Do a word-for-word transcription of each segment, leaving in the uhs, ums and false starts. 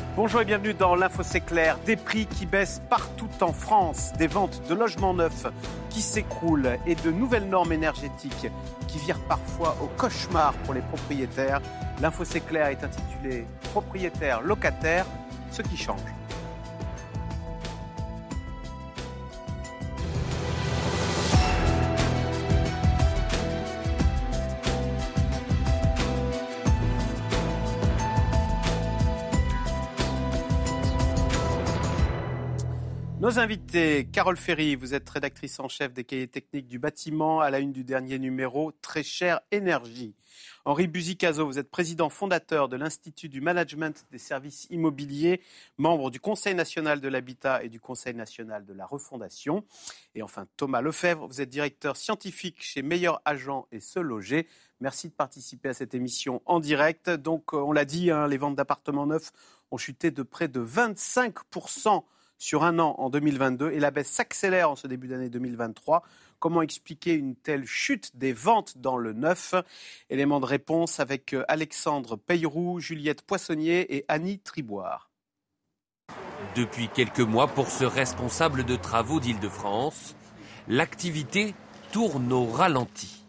Bonjour et bienvenue dans l'Info C'est Clair. Des prix qui baissent partout en France, des ventes de logements neufs qui s'écroulent et de nouvelles normes énergétiques qui virent parfois au cauchemar pour les propriétaires. L'Info C'est Clair est intitulé « Propriétaires, locataires, ce qui change ». Nos invités, Carole Ferry, vous êtes rédactrice en chef des cahiers techniques du bâtiment à la une du dernier numéro Très Cher Énergie. Henri Buzicazo, vous êtes président fondateur de l'Institut du Management des Services Immobiliers, membre du Conseil national de l'habitat et du Conseil national de la refondation. Et enfin Thomas Lefebvre, vous êtes directeur scientifique chez Meilleur Agent et Se Loger. Merci de participer à cette émission en direct. Donc on l'a dit, hein, les ventes d'appartements neufs ont chuté de près de vingt-cinq pour cent sur un an en deux mille vingt-deux et la baisse s'accélère en ce début d'année deux mille vingt-trois. Comment expliquer une telle chute des ventes dans le neuf ? Élément de réponse avec Alexandre Peyrou, Juliette Poissonnier et Annie Triboire. Depuis quelques mois, pour ce responsable de travaux d'Île-de-France, l'activité tourne au ralenti.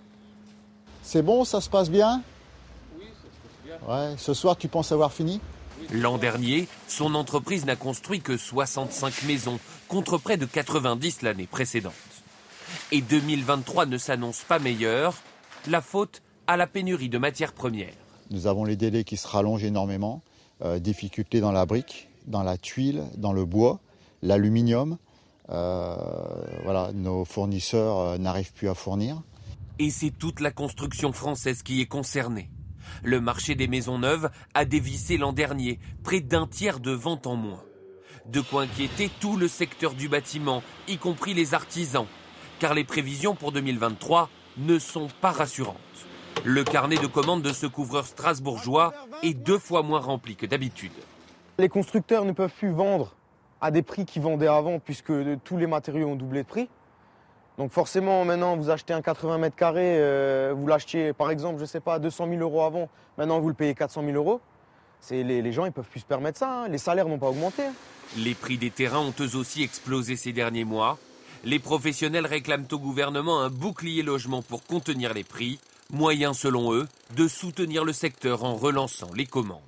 C'est bon, ça se passe bien ? Oui, ça se passe bien. Ouais, ce soir, tu penses avoir fini ? L'an dernier, son entreprise n'a construit que soixante-cinq maisons, contre près de quatre-vingt-dix l'année précédente. Et deux mille vingt-trois ne s'annonce pas meilleur, la faute à la pénurie de matières premières. Nous avons les délais qui se rallongent énormément, euh, difficultés dans la brique, dans la tuile, dans le bois, l'aluminium. Euh, voilà, nos fournisseurs euh, n'arrivent plus à fournir. Et c'est toute la construction française qui est concernée. Le marché des maisons neuves a dévissé l'an dernier, près d'un tiers de ventes en moins. De quoi inquiéter tout le secteur du bâtiment, y compris les artisans, car les prévisions pour deux mille vingt-trois ne sont pas rassurantes. Le carnet de commandes de ce couvreur strasbourgeois est deux fois moins rempli que d'habitude. Les constructeurs ne peuvent plus vendre à des prix qu'ils vendaient avant, puisque tous les matériaux ont doublé de prix. Donc forcément, maintenant, vous achetez un quatre-vingts mètres carrés, euh, vous l'achetiez, par exemple, je ne sais pas, deux cent mille euros avant. Maintenant, vous le payez quatre cent mille euros. C'est, les, les gens, ils ne peuvent plus se permettre ça. Hein. Les salaires n'ont pas augmenté. Hein. Les prix des terrains ont eux aussi explosé ces derniers mois. Les professionnels réclament au gouvernement un bouclier logement pour contenir les prix. Moyen, selon eux, de soutenir le secteur en relançant les commandes.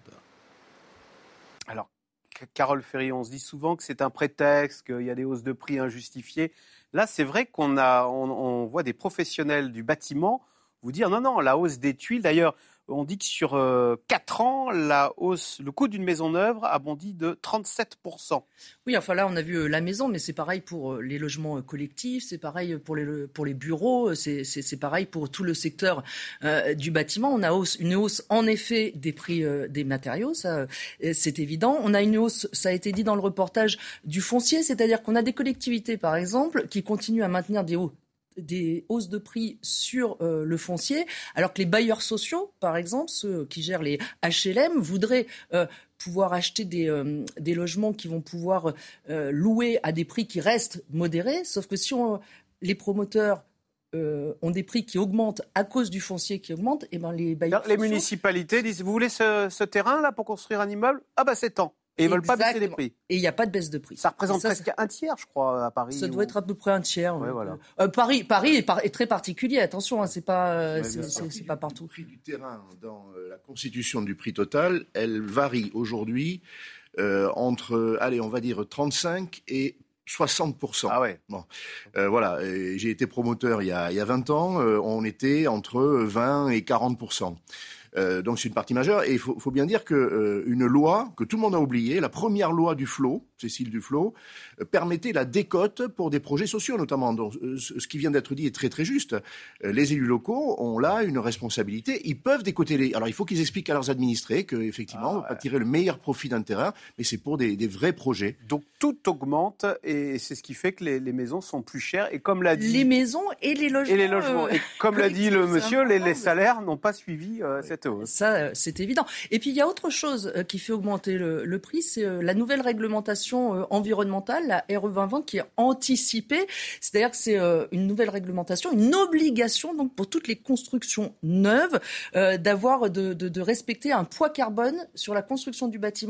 Alors, Carole Ferry, on se dit souvent que c'est un prétexte, qu'il y a des hausses de prix injustifiées. Là, c'est vrai qu'on a, on, on voit des professionnels du bâtiment vous dire non, non, la hausse des tuiles. D'ailleurs, on dit que sur euh, quatre ans, la hausse, le coût d'une maison neuve a bondi de trente-sept pour cent. Oui, enfin là, on a vu euh, la maison, mais c'est pareil pour euh, les logements euh, collectifs, c'est pareil pour les, pour les bureaux, c'est, c'est, c'est pareil pour tout le secteur euh, du bâtiment. On a hausse, une hausse, en effet, des prix euh, des matériaux, ça, euh, c'est évident. On a une hausse, ça a été dit dans le reportage, du foncier, c'est-à-dire qu'on a des collectivités, par exemple, qui continuent à maintenir des hauts des hausses de prix sur euh, le foncier, alors que les bailleurs sociaux, par exemple, ceux qui gèrent les H L M, voudraient euh, pouvoir acheter des, euh, des logements qui vont pouvoir euh, louer à des prix qui restent modérés, sauf que si on, les promoteurs euh, ont des prix qui augmentent à cause du foncier qui augmente, et ben les bailleurs Les sociaux... municipalités disent, vous voulez ce, ce terrain-là pour construire un immeuble ? Ah ben c'est tant. Et ils ne veulent pas baisser les prix. Et il n'y a pas de baisse de prix. Ça représente ça, presque un tiers, je crois, à Paris. Ça doit ou... être à peu près un tiers. Ouais, voilà. euh, Paris, Paris est, par, est très particulier. Attention, hein, c'est pas, euh, ouais, c'est, c'est, c'est pas partout. Le prix du terrain dans euh, la constitution du prix total, elle varie aujourd'hui euh, entre, allez, on va dire trente-cinq et soixante pour cent. Ah ouais. Bon, euh, voilà. Et j'ai été promoteur il y a, il y a vingt ans. Euh, on était entre vingt et quarante pour cent. Euh, donc c'est une partie majeure et il faut, faut bien dire que euh, une loi que tout le monde a oubliée, la première loi Duflot, Cécile Duflot, euh, permettait la décote pour des projets sociaux notamment. Donc, euh, ce qui vient d'être dit est très très juste. Euh, les élus locaux ont là une responsabilité. Ils peuvent décoter les. Alors il faut qu'ils expliquent à leurs administrés que effectivement ah, ouais. on va tirer le meilleur profit d'un terrain, mais c'est pour des, des vrais projets. Donc tout augmente et c'est ce qui fait que les, les maisons sont plus chères et comme l'a dit les maisons et les logements. Et les logements. Euh, et comme l'a dit le monsieur, les, les salaires n'ont pas suivi euh, cette hausse. Ça, c'est évident. Et puis, il y a autre chose qui fait augmenter le, le prix, c'est la nouvelle réglementation environnementale, la R E vingt vingt, qui est anticipée. C'est-à-dire que c'est une nouvelle réglementation, une obligation donc pour toutes les constructions neuves euh, d'avoir, de, de, de respecter un poids carbone sur la construction du bâtiment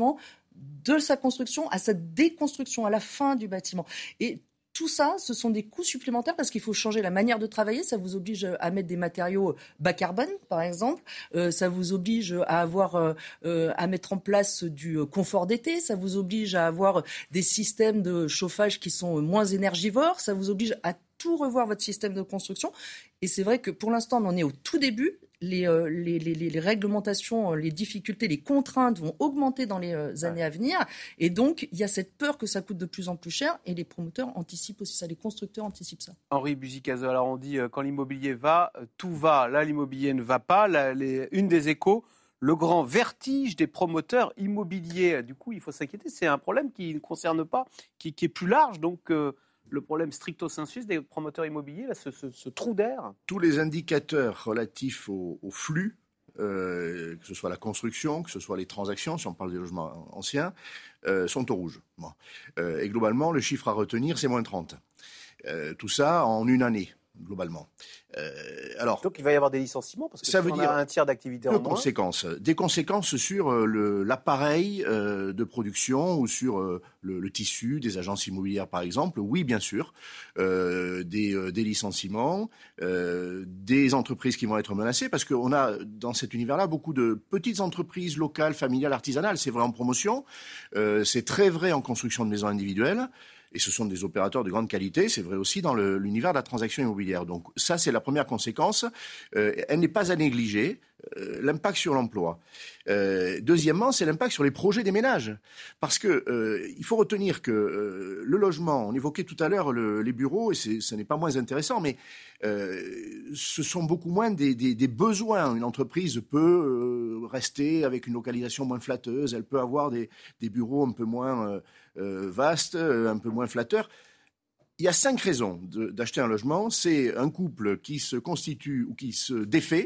de sa construction à sa déconstruction, à la fin du bâtiment. Et tout ça, ce sont des coûts supplémentaires parce qu'il faut changer la manière de travailler. Ça vous oblige à mettre des matériaux bas carbone, par exemple. Euh, ça vous oblige à avoir, euh, à mettre en place du confort d'été. Ça vous oblige à avoir des systèmes de chauffage qui sont moins énergivores. Ça vous oblige à tout revoir votre système de construction. Et c'est vrai que pour l'instant, on en est au tout début. Les, euh, les, les, les réglementations, les difficultés, les contraintes vont augmenter dans les euh, années à venir. Et donc, il y a cette peur que ça coûte de plus en plus cher. Et les promoteurs anticipent aussi ça, les constructeurs anticipent ça. Henri Buzicazo, alors on dit euh, quand l'immobilier va, euh, tout va. Là, l'immobilier ne va pas. La, les, une des échos, le grand vertige des promoteurs immobiliers. Du coup, il faut s'inquiéter. C'est un problème qui ne concerne pas, qui, qui est plus large. Donc, euh, le problème stricto sensu des promoteurs immobiliers, là, ce, ce, ce trou d'air. Tous les indicateurs relatifs au, au flux, euh, que ce soit la construction, que ce soit les transactions, si on parle des logements anciens, euh, sont au rouge. Bon. Euh, et globalement, le chiffre à retenir, c'est moins trente. Euh, tout ça en une année, globalement. Euh, alors, Donc il va y avoir des licenciements parce que ça si veut on dire a un tiers d'activité en deux moins. conséquences. Des conséquences sur euh, le, l'appareil euh, de production ou sur euh, le, le tissu des agences immobilières, par exemple. Oui, bien sûr. Euh, des, euh, des licenciements, euh, des entreprises qui vont être menacées parce qu'on a dans cet univers-là beaucoup de petites entreprises locales, familiales, artisanales. C'est vrai en promotion, euh, c'est très vrai en construction de maisons individuelles. Et ce sont des opérateurs de grande qualité, c'est vrai aussi dans le, l'univers de la transaction immobilière. Donc ça, c'est la première conséquence. Euh, elle n'est pas à négliger, euh, l'impact sur l'emploi. Euh, deuxièmement, c'est l'impact sur les projets des ménages. Parce que euh, il faut retenir que euh, le logement, on évoquait tout à l'heure le, les bureaux, et c'est, ce n'est pas moins intéressant, mais euh, ce sont beaucoup moins des, des, des besoins. Une entreprise peut euh, rester avec une localisation moins flatteuse, elle peut avoir des, des bureaux un peu moins... Euh, Euh, vaste, un peu moins flatteur. Il y a cinq raisons de, d'acheter un logement. C'est un couple qui se constitue ou qui se défait.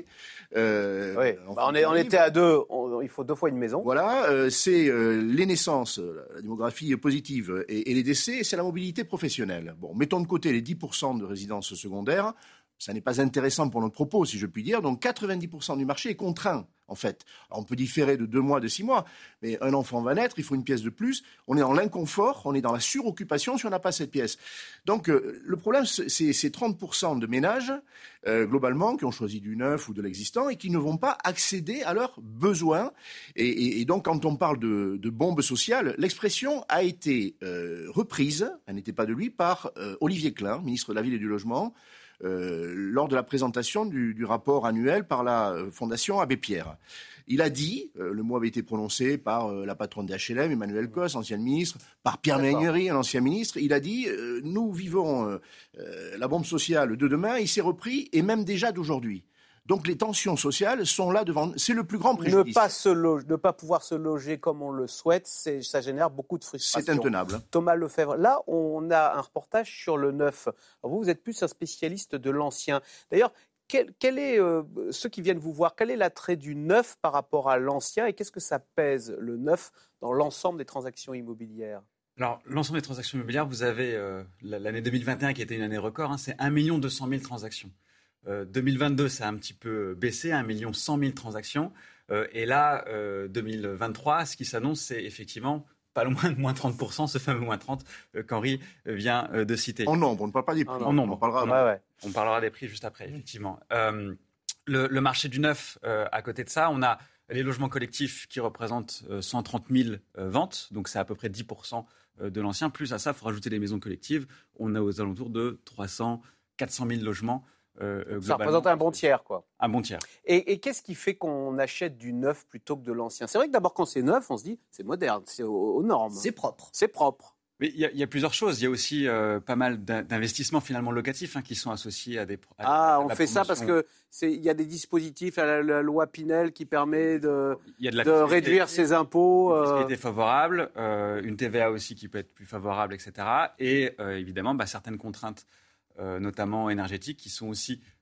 Euh, oui. bah on, est, on était à deux, on, il faut deux fois une maison. Voilà, euh, c'est euh, les naissances, la démographie positive et, et les décès, et c'est la mobilité professionnelle. Bon, mettons de côté les dix pour cent de résidences secondaires. Ça n'est pas intéressant pour notre propos, si je puis dire. Donc quatre-vingt-dix pour cent du marché est contraint, en fait. Alors, on peut différer de deux mois, de six mois, mais un enfant va naître, il faut une pièce de plus. On est dans l'inconfort, on est dans la suroccupation si on n'a pas cette pièce. Donc euh, le problème, c'est ces trente pour cent de ménages, euh, globalement, qui ont choisi du neuf ou de l'existant et qui ne vont pas accéder à leurs besoins. Et, et, et donc, quand on parle de, de bombe sociale, l'expression a été euh, reprise, elle n'était pas de lui, par euh, Olivier Klein, ministre de la Ville et du Logement, Euh, lors de la présentation du, du rapport annuel par la euh, Fondation Abbé Pierre. Il a dit, euh, le mot avait été prononcé par euh, la patronne des H L M, Emmanuel Cos, ancienne ministre, par Pierre Méhaignerie, un ancien ministre. Il a dit, euh, nous vivons euh, euh, la bombe sociale de demain, il s'est repris, et même déjà d'aujourd'hui. Donc les tensions sociales sont là devant. C'est le plus grand préjudice. Ne pas, se loger, ne pas pouvoir se loger comme on le souhaite, c'est, ça génère beaucoup de frustration. C'est intenable. Thomas Lefebvre, là, on a un reportage sur le neuf. Alors vous, vous êtes plus un spécialiste de l'ancien. D'ailleurs, quel, quel est, euh, ceux qui viennent vous voir, quel est l'attrait du neuf par rapport à l'ancien et qu'est-ce que ça pèse, le neuf, dans l'ensemble des transactions immobilières ? Alors, l'ensemble des transactions immobilières, vous avez euh, l'année deux mille vingt et un qui était une année record, hein, c'est un million deux cent mille transactions. Euh, deux mille vingt-deux, ça a un petit peu baissé, un million cent mille transactions. Euh, et là, euh, deux mille vingt-trois, ce qui s'annonce, c'est effectivement pas loin de moins trente pour cent, ce fameux moins trente euh, qu'Henri vient euh, de citer. En nombre, on ne parle pas des prix. En nombre, on parlera, ouais, ouais. On parlera des prix juste après, effectivement. Euh, le, le marché du neuf, euh, à côté de ça, on a les logements collectifs qui représentent euh, cent trente mille euh, ventes, donc c'est à peu près dix pour cent de l'ancien. Plus à ça, il faut rajouter les maisons collectives. On a aux alentours de trois cents, quatre cent mille logements. Euh, ça représente un bon tiers, quoi. Un bon tiers. Et, et qu'est-ce qui fait qu'on achète du neuf plutôt que de l'ancien ? C'est vrai que d'abord, quand c'est neuf, on se dit c'est moderne, c'est aux, aux normes. C'est propre. C'est propre. Mais il y, y a plusieurs choses. Il y a aussi euh, pas mal d'investissements finalement locatifs hein, qui sont associés à des. À, ah, à on fait promotion. ça parce que c'est il y a des dispositifs à la, la loi Pinel qui permet de, y a de, la de réduire ses impôts. Une fiscalité favorable, euh, une T V A aussi qui peut être plus favorable, et cetera. Et euh, évidemment, bah, certaines contraintes, euh, notamment énergétiques, qui sont aussi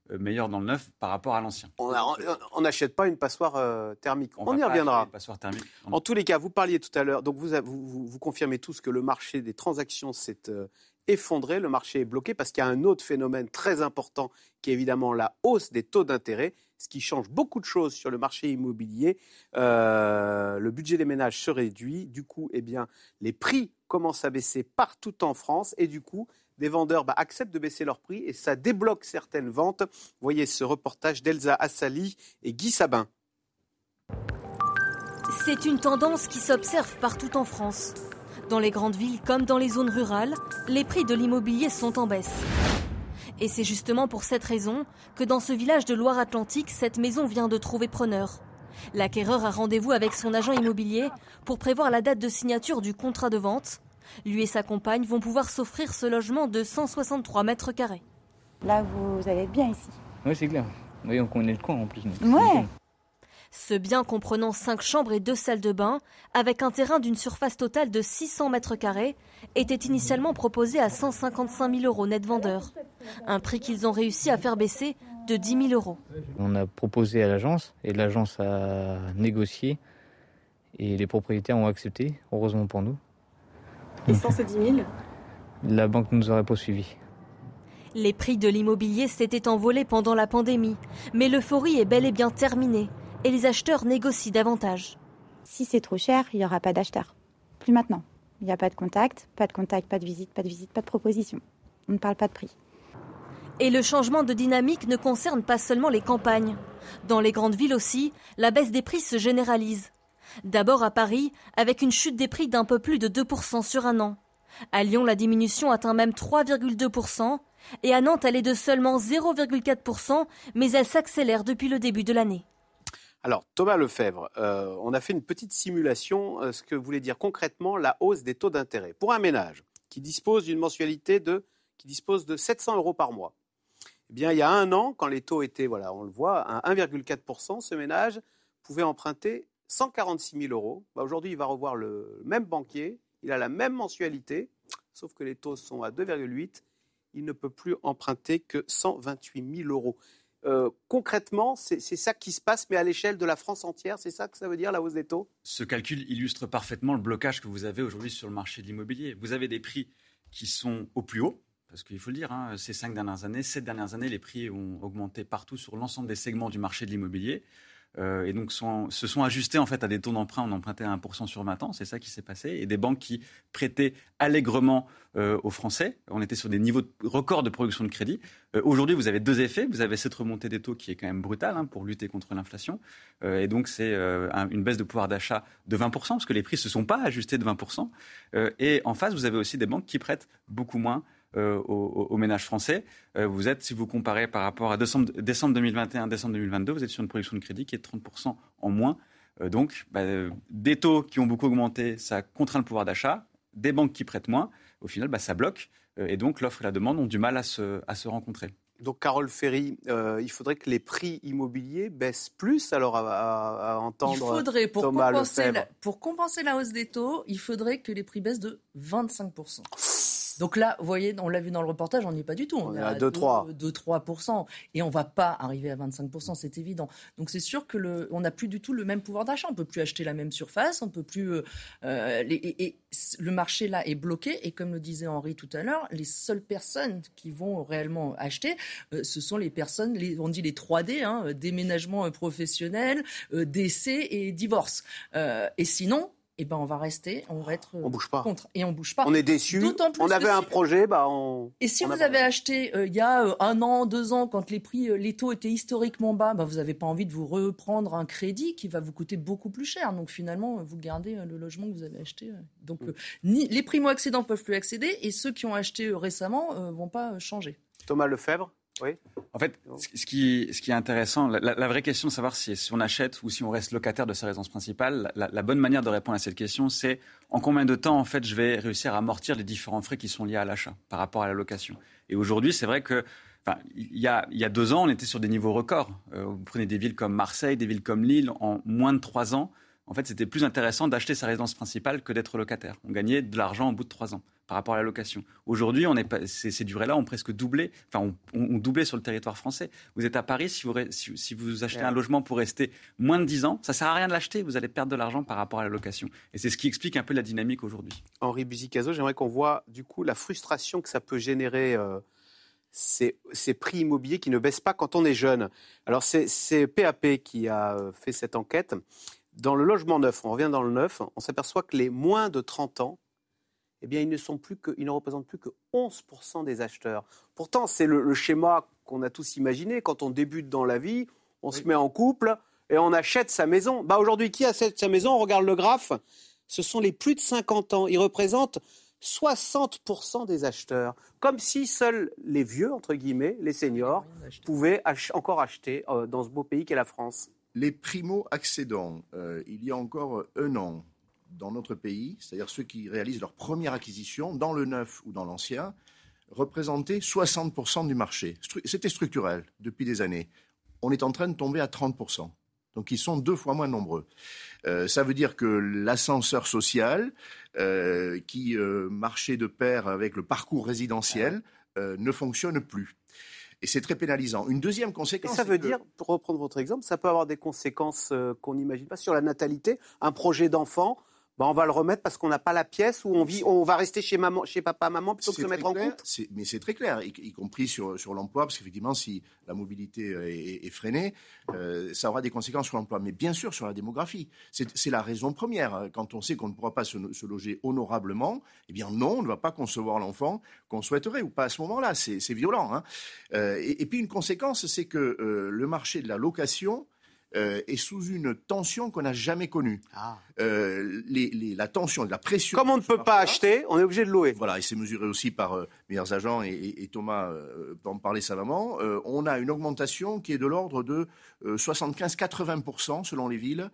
meilleur dans le neuf par rapport à l'ancien. On n'achète pas une passoire euh, thermique. On, on y reviendra. Une passoire thermique. En tous les cas, vous parliez tout à l'heure, donc vous, vous, vous, vous confirmez tous que le marché des transactions s'est euh, effondré, le marché est bloqué parce qu'il y a un autre phénomène très important qui est évidemment la hausse des taux d'intérêt, ce qui change beaucoup de choses sur le marché immobilier. Euh, le budget des ménages se réduit, du coup, eh bien, les prix commencent à baisser partout en France et du coup, des vendeurs bah, acceptent de baisser leurs prix et ça débloque certaines ventes. Voyez ce reportage d'Elsa Assali et Guy Sabin. C'est une tendance qui s'observe partout en France. Dans les grandes villes comme dans les zones rurales, les prix de l'immobilier sont en baisse. Et c'est justement pour cette raison que dans ce village de Loire-Atlantique, cette maison vient de trouver preneur. L'acquéreur a rendez-vous avec son agent immobilier pour prévoir la date de signature du contrat de vente. Lui et sa compagne vont pouvoir s'offrir ce logement de cent soixante-trois mètres carrés. Là, vous allez être bien ici. Oui, c'est clair. Oui, on connaît le coin en plus. Ouais. Ce bien comprenant cinq chambres et deux salles de bain, avec un terrain d'une surface totale de six cents mètres carrés, était initialement proposé à cent cinquante-cinq mille euros net vendeur. Un prix qu'ils ont réussi à faire baisser de dix mille euros. On a proposé à l'agence et l'agence a négocié et les propriétaires ont accepté, heureusement pour nous. Et sans ces dix mille ? La banque nous aurait poursuivis. Les prix de l'immobilier s'étaient envolés pendant la pandémie, mais l'euphorie est bel et bien terminée et les acheteurs négocient davantage. Si c'est trop cher, il n'y aura pas d'acheteurs. Plus maintenant. Il n'y a pas de contact, pas de contact, pas de visite, pas de visite, pas de proposition. On ne parle pas de prix. Et le changement de dynamique ne concerne pas seulement les campagnes. Dans les grandes villes aussi, la baisse des prix se généralise. D'abord à Paris, avec une chute des prix d'un peu plus de deux pour cent sur un an. À Lyon, la diminution atteint même trois virgule deux pour cent. Et à Nantes, elle est de seulement zéro virgule quatre pour cent, mais elle s'accélère depuis le début de l'année. Alors, Thomas Lefebvre, euh, on a fait une petite simulation, euh, ce que voulait dire concrètement la hausse des taux d'intérêt. Pour un ménage qui dispose d'une mensualité de, qui dispose de sept cents euros par mois, eh bien, il y a un an, quand les taux étaient, voilà, on le voit, à un virgule quatre pour cent, ce ménage pouvait emprunter cent quarante-six mille euros. Bah, aujourd'hui, il va revoir le même banquier, il a la même mensualité, sauf que les taux sont à deux virgule huit. Il ne peut plus emprunter que cent vingt-huit mille euros. Euh, concrètement, c'est, c'est ça qui se passe, mais à l'échelle de la France entière, c'est ça que ça veut dire, la hausse des taux ? Ce calcul illustre parfaitement le blocage que vous avez aujourd'hui sur le marché de l'immobilier. Vous avez des prix qui sont au plus haut, parce qu'il faut le dire, hein, ces cinq dernières années, sept dernières années, les prix ont augmenté partout sur l'ensemble des segments du marché de l'immobilier. Euh, et donc sont, se sont ajustés en fait à des taux d'emprunt. On empruntait à un pour cent sur vingt ans, c'est ça qui s'est passé. Et des banques qui prêtaient allègrement euh, aux Français. On était sur des niveaux de records de production de crédit. Euh, aujourd'hui, vous avez deux effets. Vous avez cette remontée des taux qui est quand même brutale hein, pour lutter contre l'inflation. Euh, et donc c'est euh, un, une baisse de pouvoir d'achat de vingt pour cent parce que les prix ne se sont pas ajustés de vingt pour cent. Euh, et en face, vous avez aussi des banques qui prêtent beaucoup moins Euh, aux, aux ménages français. Euh, vous êtes, si vous comparez par rapport à décembre, décembre deux mille vingt et un, décembre deux mille vingt-deux, vous êtes sur une production de crédit qui est de trente pour cent en moins. Euh, donc, bah, euh, des taux qui ont beaucoup augmenté, ça contraint le pouvoir d'achat. Des banques qui prêtent moins, au final, bah, ça bloque. Euh, et donc, l'offre et la demande ont du mal à se, à se rencontrer. Donc, Carole Ferry, euh, il faudrait que les prix immobiliers baissent plus, alors à, à, à entendre il faudrait, pour Thomas compenser Lefebvre. La, pour compenser la hausse des taux, il faudrait que les prix baissent de vingt-cinq pour cent. Donc là, vous voyez, on l'a vu dans le reportage, on n'y est pas du tout. On, on est est à deux à trois pour cent. Et on ne va pas arriver à vingt-cinq pour cent, c'est évident. Donc c'est sûr qu'on n'a plus du tout le même pouvoir d'achat. On ne peut plus acheter la même surface, on peut plus. Euh, les, et, et le marché là est bloqué. Et comme le disait Henri tout à l'heure, les seules personnes qui vont réellement acheter, euh, ce sont les personnes, les, on dit les trois D, hein, déménagement professionnel, euh, décès et divorce. Euh, et sinon. Eh ben on va rester, on va être on bouge pas. contre et on bouge pas. On est déçus. On avait un si... projet, bah on. Et si on vous a... avez acheté euh, il y a euh, un an, deux ans, quand les prix, euh, les taux étaient historiquement bas, bah vous n'avez pas envie de vous reprendre un crédit qui va vous coûter beaucoup plus cher. Donc finalement, vous gardez euh, le logement que vous avez acheté. Euh. Donc euh, ni les primo-accédants peuvent plus accéder et ceux qui ont acheté euh, récemment euh, vont pas euh, changer. Thomas Lefebvre. Oui. En fait, ce qui, ce qui est intéressant, la, la vraie question de savoir si, si on achète ou si on reste locataire de sa résidence principale, la, la bonne manière de répondre à cette question, c'est en combien de temps, en fait, je vais réussir à amortir les différents frais qui sont liés à l'achat par rapport à la location. Et aujourd'hui, c'est vrai que, enfin, il y a, il y a deux ans, on était sur des niveaux records. Euh, vous prenez des villes comme Marseille, des villes comme Lille, en moins de trois ans, en fait, c'était plus intéressant d'acheter sa résidence principale que d'être locataire. On gagnait de l'argent au bout de trois ans par rapport à la location. Aujourd'hui, on est pas, ces, ces durées-là ont presque doublé, enfin, on, on, on doublé sur le territoire français. Vous êtes à Paris, si vous, si, si vous achetez ouais. un logement pour rester moins de dix ans, ça ne sert à rien de l'acheter, vous allez perdre de l'argent par rapport à la location. Et c'est ce qui explique un peu la dynamique aujourd'hui. Henri Buzy-Cazot, j'aimerais qu'on voit du coup la frustration que ça peut générer euh, ces, ces prix immobiliers qui ne baissent pas quand on est jeune. Alors c'est, c'est P A P qui a fait cette enquête. Dans le logement neuf, on revient dans le neuf, on s'aperçoit que les moins de trente ans, eh bien, ils ne, sont plus que, ils ne représentent plus que onze pour cent des acheteurs. Pourtant, c'est le, le schéma qu'on a tous imaginé. Quand on débute dans la vie, on oui. se met en couple et on achète sa maison. Bah, aujourd'hui, qui achète sa maison ? On regarde le graphe. Ce sont les plus de cinquante ans. Ils représentent soixante pour cent des acheteurs. Comme si seuls les vieux, entre guillemets, les seniors, pouvaient ach- encore acheter euh, dans ce beau pays qu'est la France. Les primo-accédants, euh, il y a encore un an, dans notre pays, c'est-à-dire ceux qui réalisent leur première acquisition dans le neuf ou dans l'ancien, représentaient soixante pour cent du marché. C'était structurel depuis des années. On est en train de tomber à trente pour cent. Donc ils sont deux fois moins nombreux. Euh, ça veut dire que l'ascenseur social, euh, qui euh, marchait de pair avec le parcours résidentiel, euh, ne fonctionne plus. Et c'est très pénalisant. Une deuxième conséquence... Et ça veut que... dire, pour reprendre votre exemple, ça peut avoir des conséquences euh, qu'on n'imagine pas sur la natalité. Un projet d'enfant, ben on va le remettre parce qu'on n'a pas la pièce ou on, vit, on va rester chez, maman, chez papa, maman plutôt c'est que de se mettre clair, en couple. C'est, mais c'est très clair, y, y compris sur, sur l'emploi, parce qu'effectivement, si la mobilité est, est freinée, euh, ça aura des conséquences sur l'emploi. Mais bien sûr, sur la démographie. C'est, c'est la raison première. Quand on sait qu'on ne pourra pas se, se loger honorablement, eh bien non, on ne va pas concevoir l'enfant qu'on souhaiterait, ou pas à ce moment-là. C'est, c'est violent. Hein. Euh, et, et puis une conséquence, c'est que euh, le marché de la location Euh, est sous une tension qu'on n'a jamais connue. Ah. Euh, les, les, la tension, la pression... Comme on ne peut pas acheter, on est obligé de louer. Voilà, et c'est mesuré aussi par euh, Meilleurs Agents et, et, et Thomas euh, peut en parler savamment. Euh, on a une augmentation qui est de l'ordre de euh, soixante-quinze à quatre-vingts pour cent selon les villes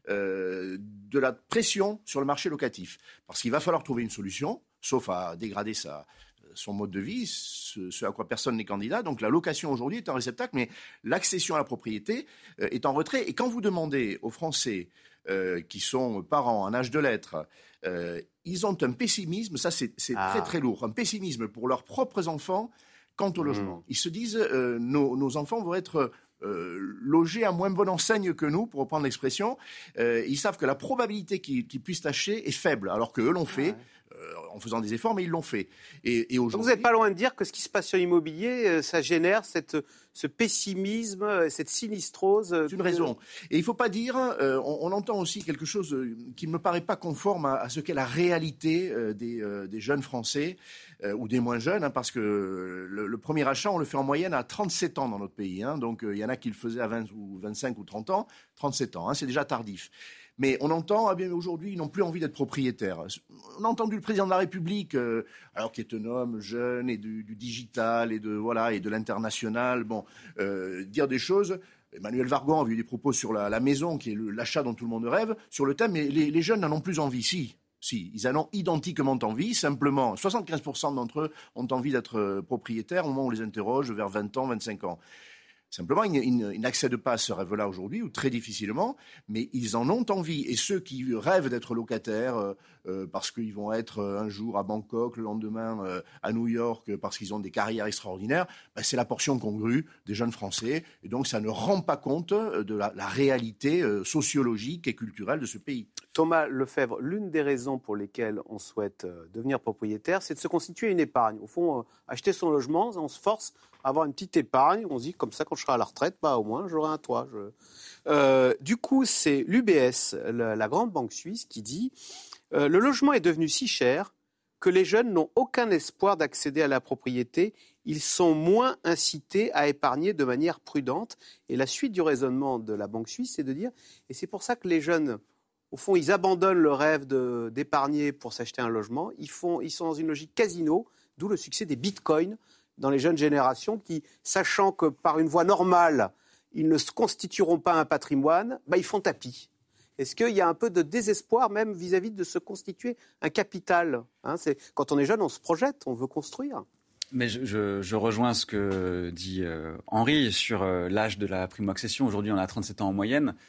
euh, de la pression sur le marché locatif. Parce qu'il va falloir trouver une solution, sauf à dégrader sa... son mode de vie, ce, ce à quoi personne n'est candidat. Donc la location aujourd'hui est un réceptacle, mais l'accession à la propriété euh, est en retrait. Et quand vous demandez aux Français euh, qui sont parents en âge de lettres, euh, ils ont un pessimisme, ça c'est, c'est ah. très très lourd, un pessimisme pour leurs propres enfants quant au mmh. logement. Ils se disent, euh, nos, nos enfants vont être... Euh, logés à moins bonne enseigne que nous, pour reprendre l'expression. Euh, ils savent que la probabilité qu'ils, qu'ils puissent acheter est faible, alors qu'eux l'ont fait. Ouais. Euh, en faisant des efforts, mais ils l'ont fait. Et, et aujourd'hui... Vous n'êtes pas loin de dire que ce qui se passe sur l'immobilier, euh, ça génère cette, ce pessimisme, cette sinistrose. Euh, C'est une raison. Et il ne faut pas dire, euh, on, on entend aussi quelque chose euh, qui ne me paraît pas conforme à, à ce qu'est la réalité euh, des, euh, des jeunes Français, euh, ou des moins jeunes, hein, parce que le, le premier achat, on le fait en moyenne à trente-sept ans dans notre pays. Hein, donc il euh, y en a qui le faisaient à vingt ou vingt-cinq ou trente ans. trente-sept ans, hein, c'est déjà tardif. Mais on entend, ah bien aujourd'hui, ils n'ont plus envie d'être propriétaires. On a entendu le président de la République, euh, alors qui est un homme jeune et du, du digital et de voilà et de l'international, bon, euh, dire des choses. Emmanuel Vargon a vu des propos sur la, la maison, qui est le, l'achat dont tout le monde rêve, sur le thème. Mais les, les jeunes n'en ont plus envie. Si, si, ils en ont identiquement envie. Simplement, soixante-quinze pour cent d'entre eux ont envie d'être propriétaires au moment où on les interroge, vers vingt ans, vingt-cinq ans. Simplement, ils, ils, ils n'accèdent pas à ce rêve-là aujourd'hui, ou très difficilement, mais ils en ont envie. Et ceux qui rêvent d'être locataires, euh, euh, parce qu'ils vont être euh, un jour à Bangkok, le lendemain euh, à New York, euh, parce qu'ils ont des carrières extraordinaires, ben, c'est la portion congrue des jeunes Français. Et donc, ça ne rend pas compte de la, la réalité euh, sociologique et culturelle de ce pays. Thomas Lefebvre, l'une des raisons pour lesquelles on souhaite euh, devenir propriétaire, c'est de se constituer une épargne. Au fond, euh, acheter son logement, on se force à avoir une petite épargne. On se dit, comme ça, quand je serai à la retraite, bah, au moins, j'aurai un toit. Je... Euh, du coup, c'est l'U B S, la, la grande banque suisse, qui dit euh, « Le logement est devenu si cher que les jeunes n'ont aucun espoir d'accéder à la propriété. Ils sont moins incités à épargner de manière prudente. » Et la suite du raisonnement de la banque suisse, c'est de dire « Et c'est pour ça que les jeunes... » Au fond, ils abandonnent le rêve de, d'épargner pour s'acheter un logement. Ils, font, ils sont dans une logique casino, d'où le succès des bitcoins dans les jeunes générations qui, sachant que par une voie normale, ils ne se constitueront pas un patrimoine, bah, ils font tapis. Est-ce qu'il y a un peu de désespoir même vis-à-vis de se constituer un capital, hein, c'est, quand on est jeune, on se projette, on veut construire. Mais je, je, je rejoins ce que dit euh, Henri sur euh, l'âge de la primo-accession. Aujourd'hui, on a trente-sept ans en moyenne.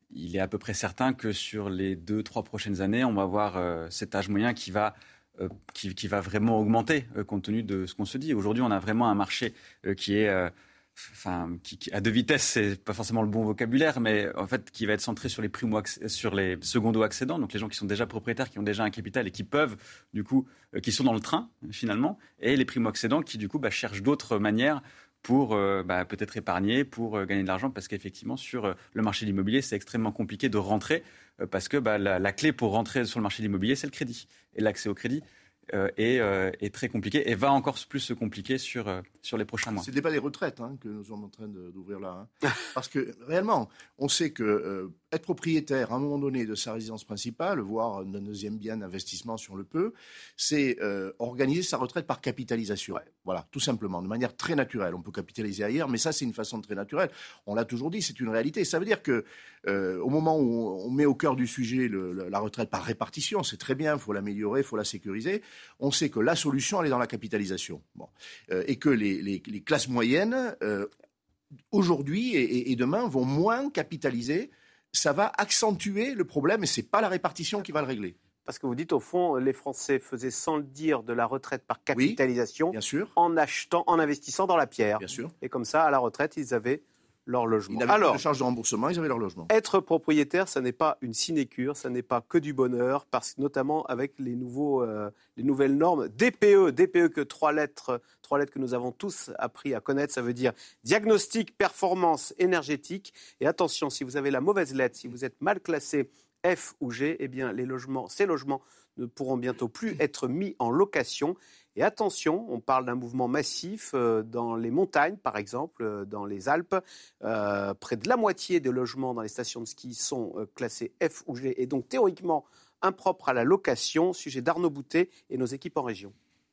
il est à peu près certain que sur les deux, trois prochaines années, on va avoir euh, cet âge moyen qui va, euh, qui, qui va vraiment augmenter euh, compte tenu de ce qu'on se dit. Aujourd'hui, on a vraiment un marché euh, qui est... Euh, Enfin, qui, qui, à deux vitesses, c'est pas forcément le bon vocabulaire, mais en fait, qui va être centré sur les primo sur les secondo-accédants, donc les gens qui sont déjà propriétaires, qui ont déjà un capital et qui peuvent, du coup, euh, qui sont dans le train finalement, et les primo-accédants qui, du coup, bah, cherchent d'autres manières pour euh, bah, peut-être épargner, pour euh, gagner de l'argent, parce qu'effectivement, sur euh, le marché de l'immobilier, c'est extrêmement compliqué de rentrer, euh, parce que bah, la, la clé pour rentrer sur le marché de l'immobilier, c'est le crédit, et l'accès au crédit. Euh, est, euh, est très compliqué et va encore plus se compliquer sur, euh, sur les prochains mois. C'est le débat des retraites hein, que nous sommes en train de, d'ouvrir là. Hein. Parce que réellement, on sait que euh, être propriétaire à un moment donné de sa résidence principale, voire d'un deuxième bien d'investissement si on le peut, c'est euh, organiser sa retraite par capitalisation. Ouais. Voilà, tout simplement, de manière très naturelle. On peut capitaliser ailleurs, mais ça c'est une façon très naturelle. On l'a toujours dit, c'est une réalité. Ça veut dire que euh, au moment où on met au cœur du sujet le, le, la retraite par répartition, c'est très bien, il faut l'améliorer, il faut la sécuriser. On sait que la solution, elle est dans la capitalisation. Bon. Euh, et que les, les, les classes moyennes, euh, aujourd'hui et, et, et demain, vont moins capitaliser. Ça va accentuer le problème et ce n'est pas la répartition qui va le régler. Parce que vous dites, au fond, les Français faisaient sans le dire de la retraite par capitalisation, oui, bien sûr. en achetant, en investissant dans la pierre. Bien sûr. Et comme ça, à la retraite, ils avaient leur logement. Ils n'avaient Alors, pas de charge de remboursement, ils avaient leur logement. Être propriétaire, ça n'est pas une sinécure, ça n'est pas que du bonheur, parce que notamment avec les, nouveaux, euh, les nouvelles normes D P E. D P E que trois lettres, trois lettres que nous avons tous appris à connaître, ça veut dire diagnostic performance énergétique. Et attention, si vous avez la mauvaise lettre, si vous êtes mal classé F ou G, eh bien les logements, ces logements ne pourront bientôt plus être mis en location. Et attention, on parle d'un mouvement massif euh, dans les montagnes, par exemple, euh, dans les Alpes. Euh, près de la moitié des logements dans les stations de ski sont euh, classés F ou G et donc théoriquement impropres à la location. Sujet d'Arnaud Boutet et nos équipes en région.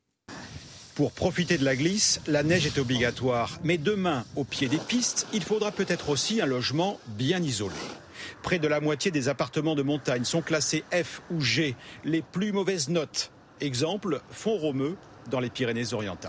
Pour profiter de la glisse, la neige est obligatoire. Mais demain, au pied des pistes, il faudra peut-être aussi un logement bien isolé. Près de la moitié des appartements de montagne sont classés F ou G, les plus mauvaises notes. Exemple, Font-Romeu, dans les Pyrénées-Orientales.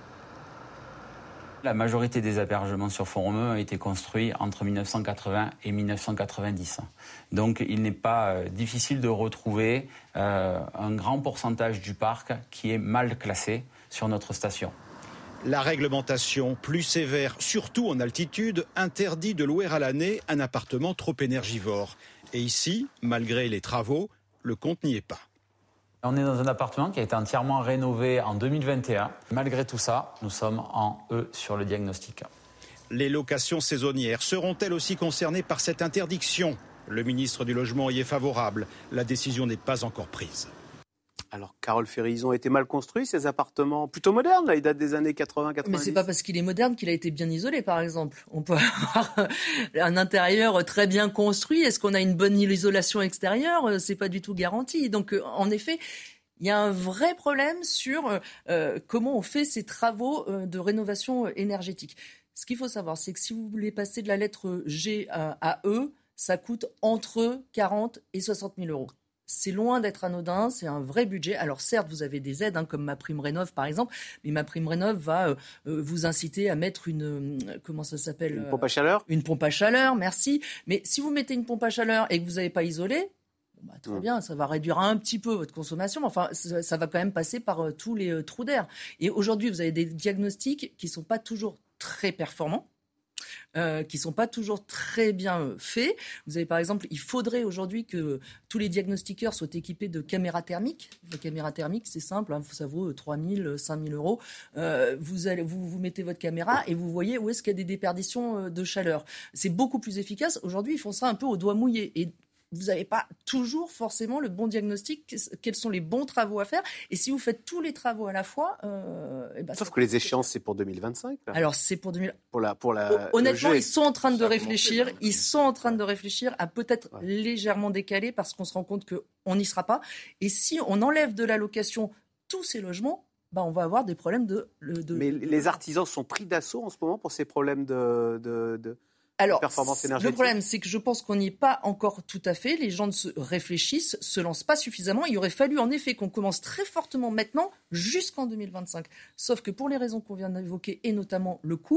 La majorité des hébergements sur Font-Romeu ont été construits entre mille neuf cent quatre-vingts et mille neuf cent quatre-vingt-dix. Donc il n'est pas euh, difficile de retrouver euh, un grand pourcentage du parc qui est mal classé sur notre station. La réglementation, plus sévère, surtout en altitude, interdit de louer à l'année un appartement trop énergivore. Et ici, malgré les travaux, le compte n'y est pas. On est dans un appartement qui a été entièrement rénové en deux mille vingt et un. Malgré tout ça, nous sommes en E sur le diagnostic. Les locations saisonnières seront-elles aussi concernées par cette interdiction ? Le ministre du Logement y est favorable. La décision n'est pas encore prise. Alors, Carole Ferry, ils ont été mal construits, ces appartements plutôt modernes, là, ils datent des années quatre-vingts quatre-vingt-dix. Mais c'est pas parce qu'il est moderne qu'il a été bien isolé, par exemple. On peut avoir un intérieur très bien construit. Est-ce qu'on a une bonne isolation extérieure ? C'est pas du tout garanti. Donc, en effet, il y a un vrai problème sur euh, comment on fait ces travaux euh, de rénovation énergétique. Ce qu'il faut savoir, c'est que si vous voulez passer de la lettre G à, à E, ça coûte entre quarante et soixante mille euros. C'est loin d'être anodin, c'est un vrai budget. Alors certes, vous avez des aides, hein, comme MaPrimeRénov' par exemple, mais MaPrimeRénov' va euh, vous inciter à mettre une... Euh, comment ça s'appelle ? Une pompe à chaleur ? Une pompe à chaleur, merci. Mais si vous mettez une pompe à chaleur et que vous n'avez pas isolé, bah, très mmh. bien, ça va réduire un petit peu votre consommation, mais enfin, ça, ça va quand même passer par euh, tous les euh, trous d'air. Et aujourd'hui, vous avez des diagnostics qui ne sont pas toujours très performants. Euh, qui ne sont pas toujours très bien euh, faits. Vous avez par exemple, il faudrait aujourd'hui que tous les diagnostiqueurs soient équipés de caméras thermiques. La caméra thermique, c'est simple, hein, ça vaut trois mille, cinq mille euros. Euh, vous, allez, vous, vous mettez votre caméra et vous voyez où est-ce qu'il y a des déperditions de chaleur. C'est beaucoup plus efficace. Aujourd'hui, ils font ça un peu au doigt mouillé. Et vous n'avez pas toujours forcément le bon diagnostic, quels sont les bons travaux à faire. Et si vous faites tous les travaux à la fois... Euh, et ben Sauf que les échéances, c'est pour deux mille vingt-cinq. Là. Alors, c'est pour deux mille... Pour la, pour la, Honnêtement, ils sont en train de réfléchir. Ils sont en train de réfléchir à peut-être ouais. légèrement décaler parce qu'on se rend compte qu'on n'y sera pas. Et si on enlève de la location tous ces logements, bah on va avoir des problèmes de... de Mais de... les artisans sont pris d'assaut en ce moment pour ces problèmes de... de, de... Alors, performance énergétique. Le problème, c'est que je pense qu'on n'y est pas encore tout à fait. Les gens ne se réfléchissent, se lancent pas suffisamment. Il aurait fallu en effet qu'on commence très fortement maintenant jusqu'en deux mille vingt-cinq. Sauf que pour les raisons qu'on vient d'évoquer, et notamment le coût,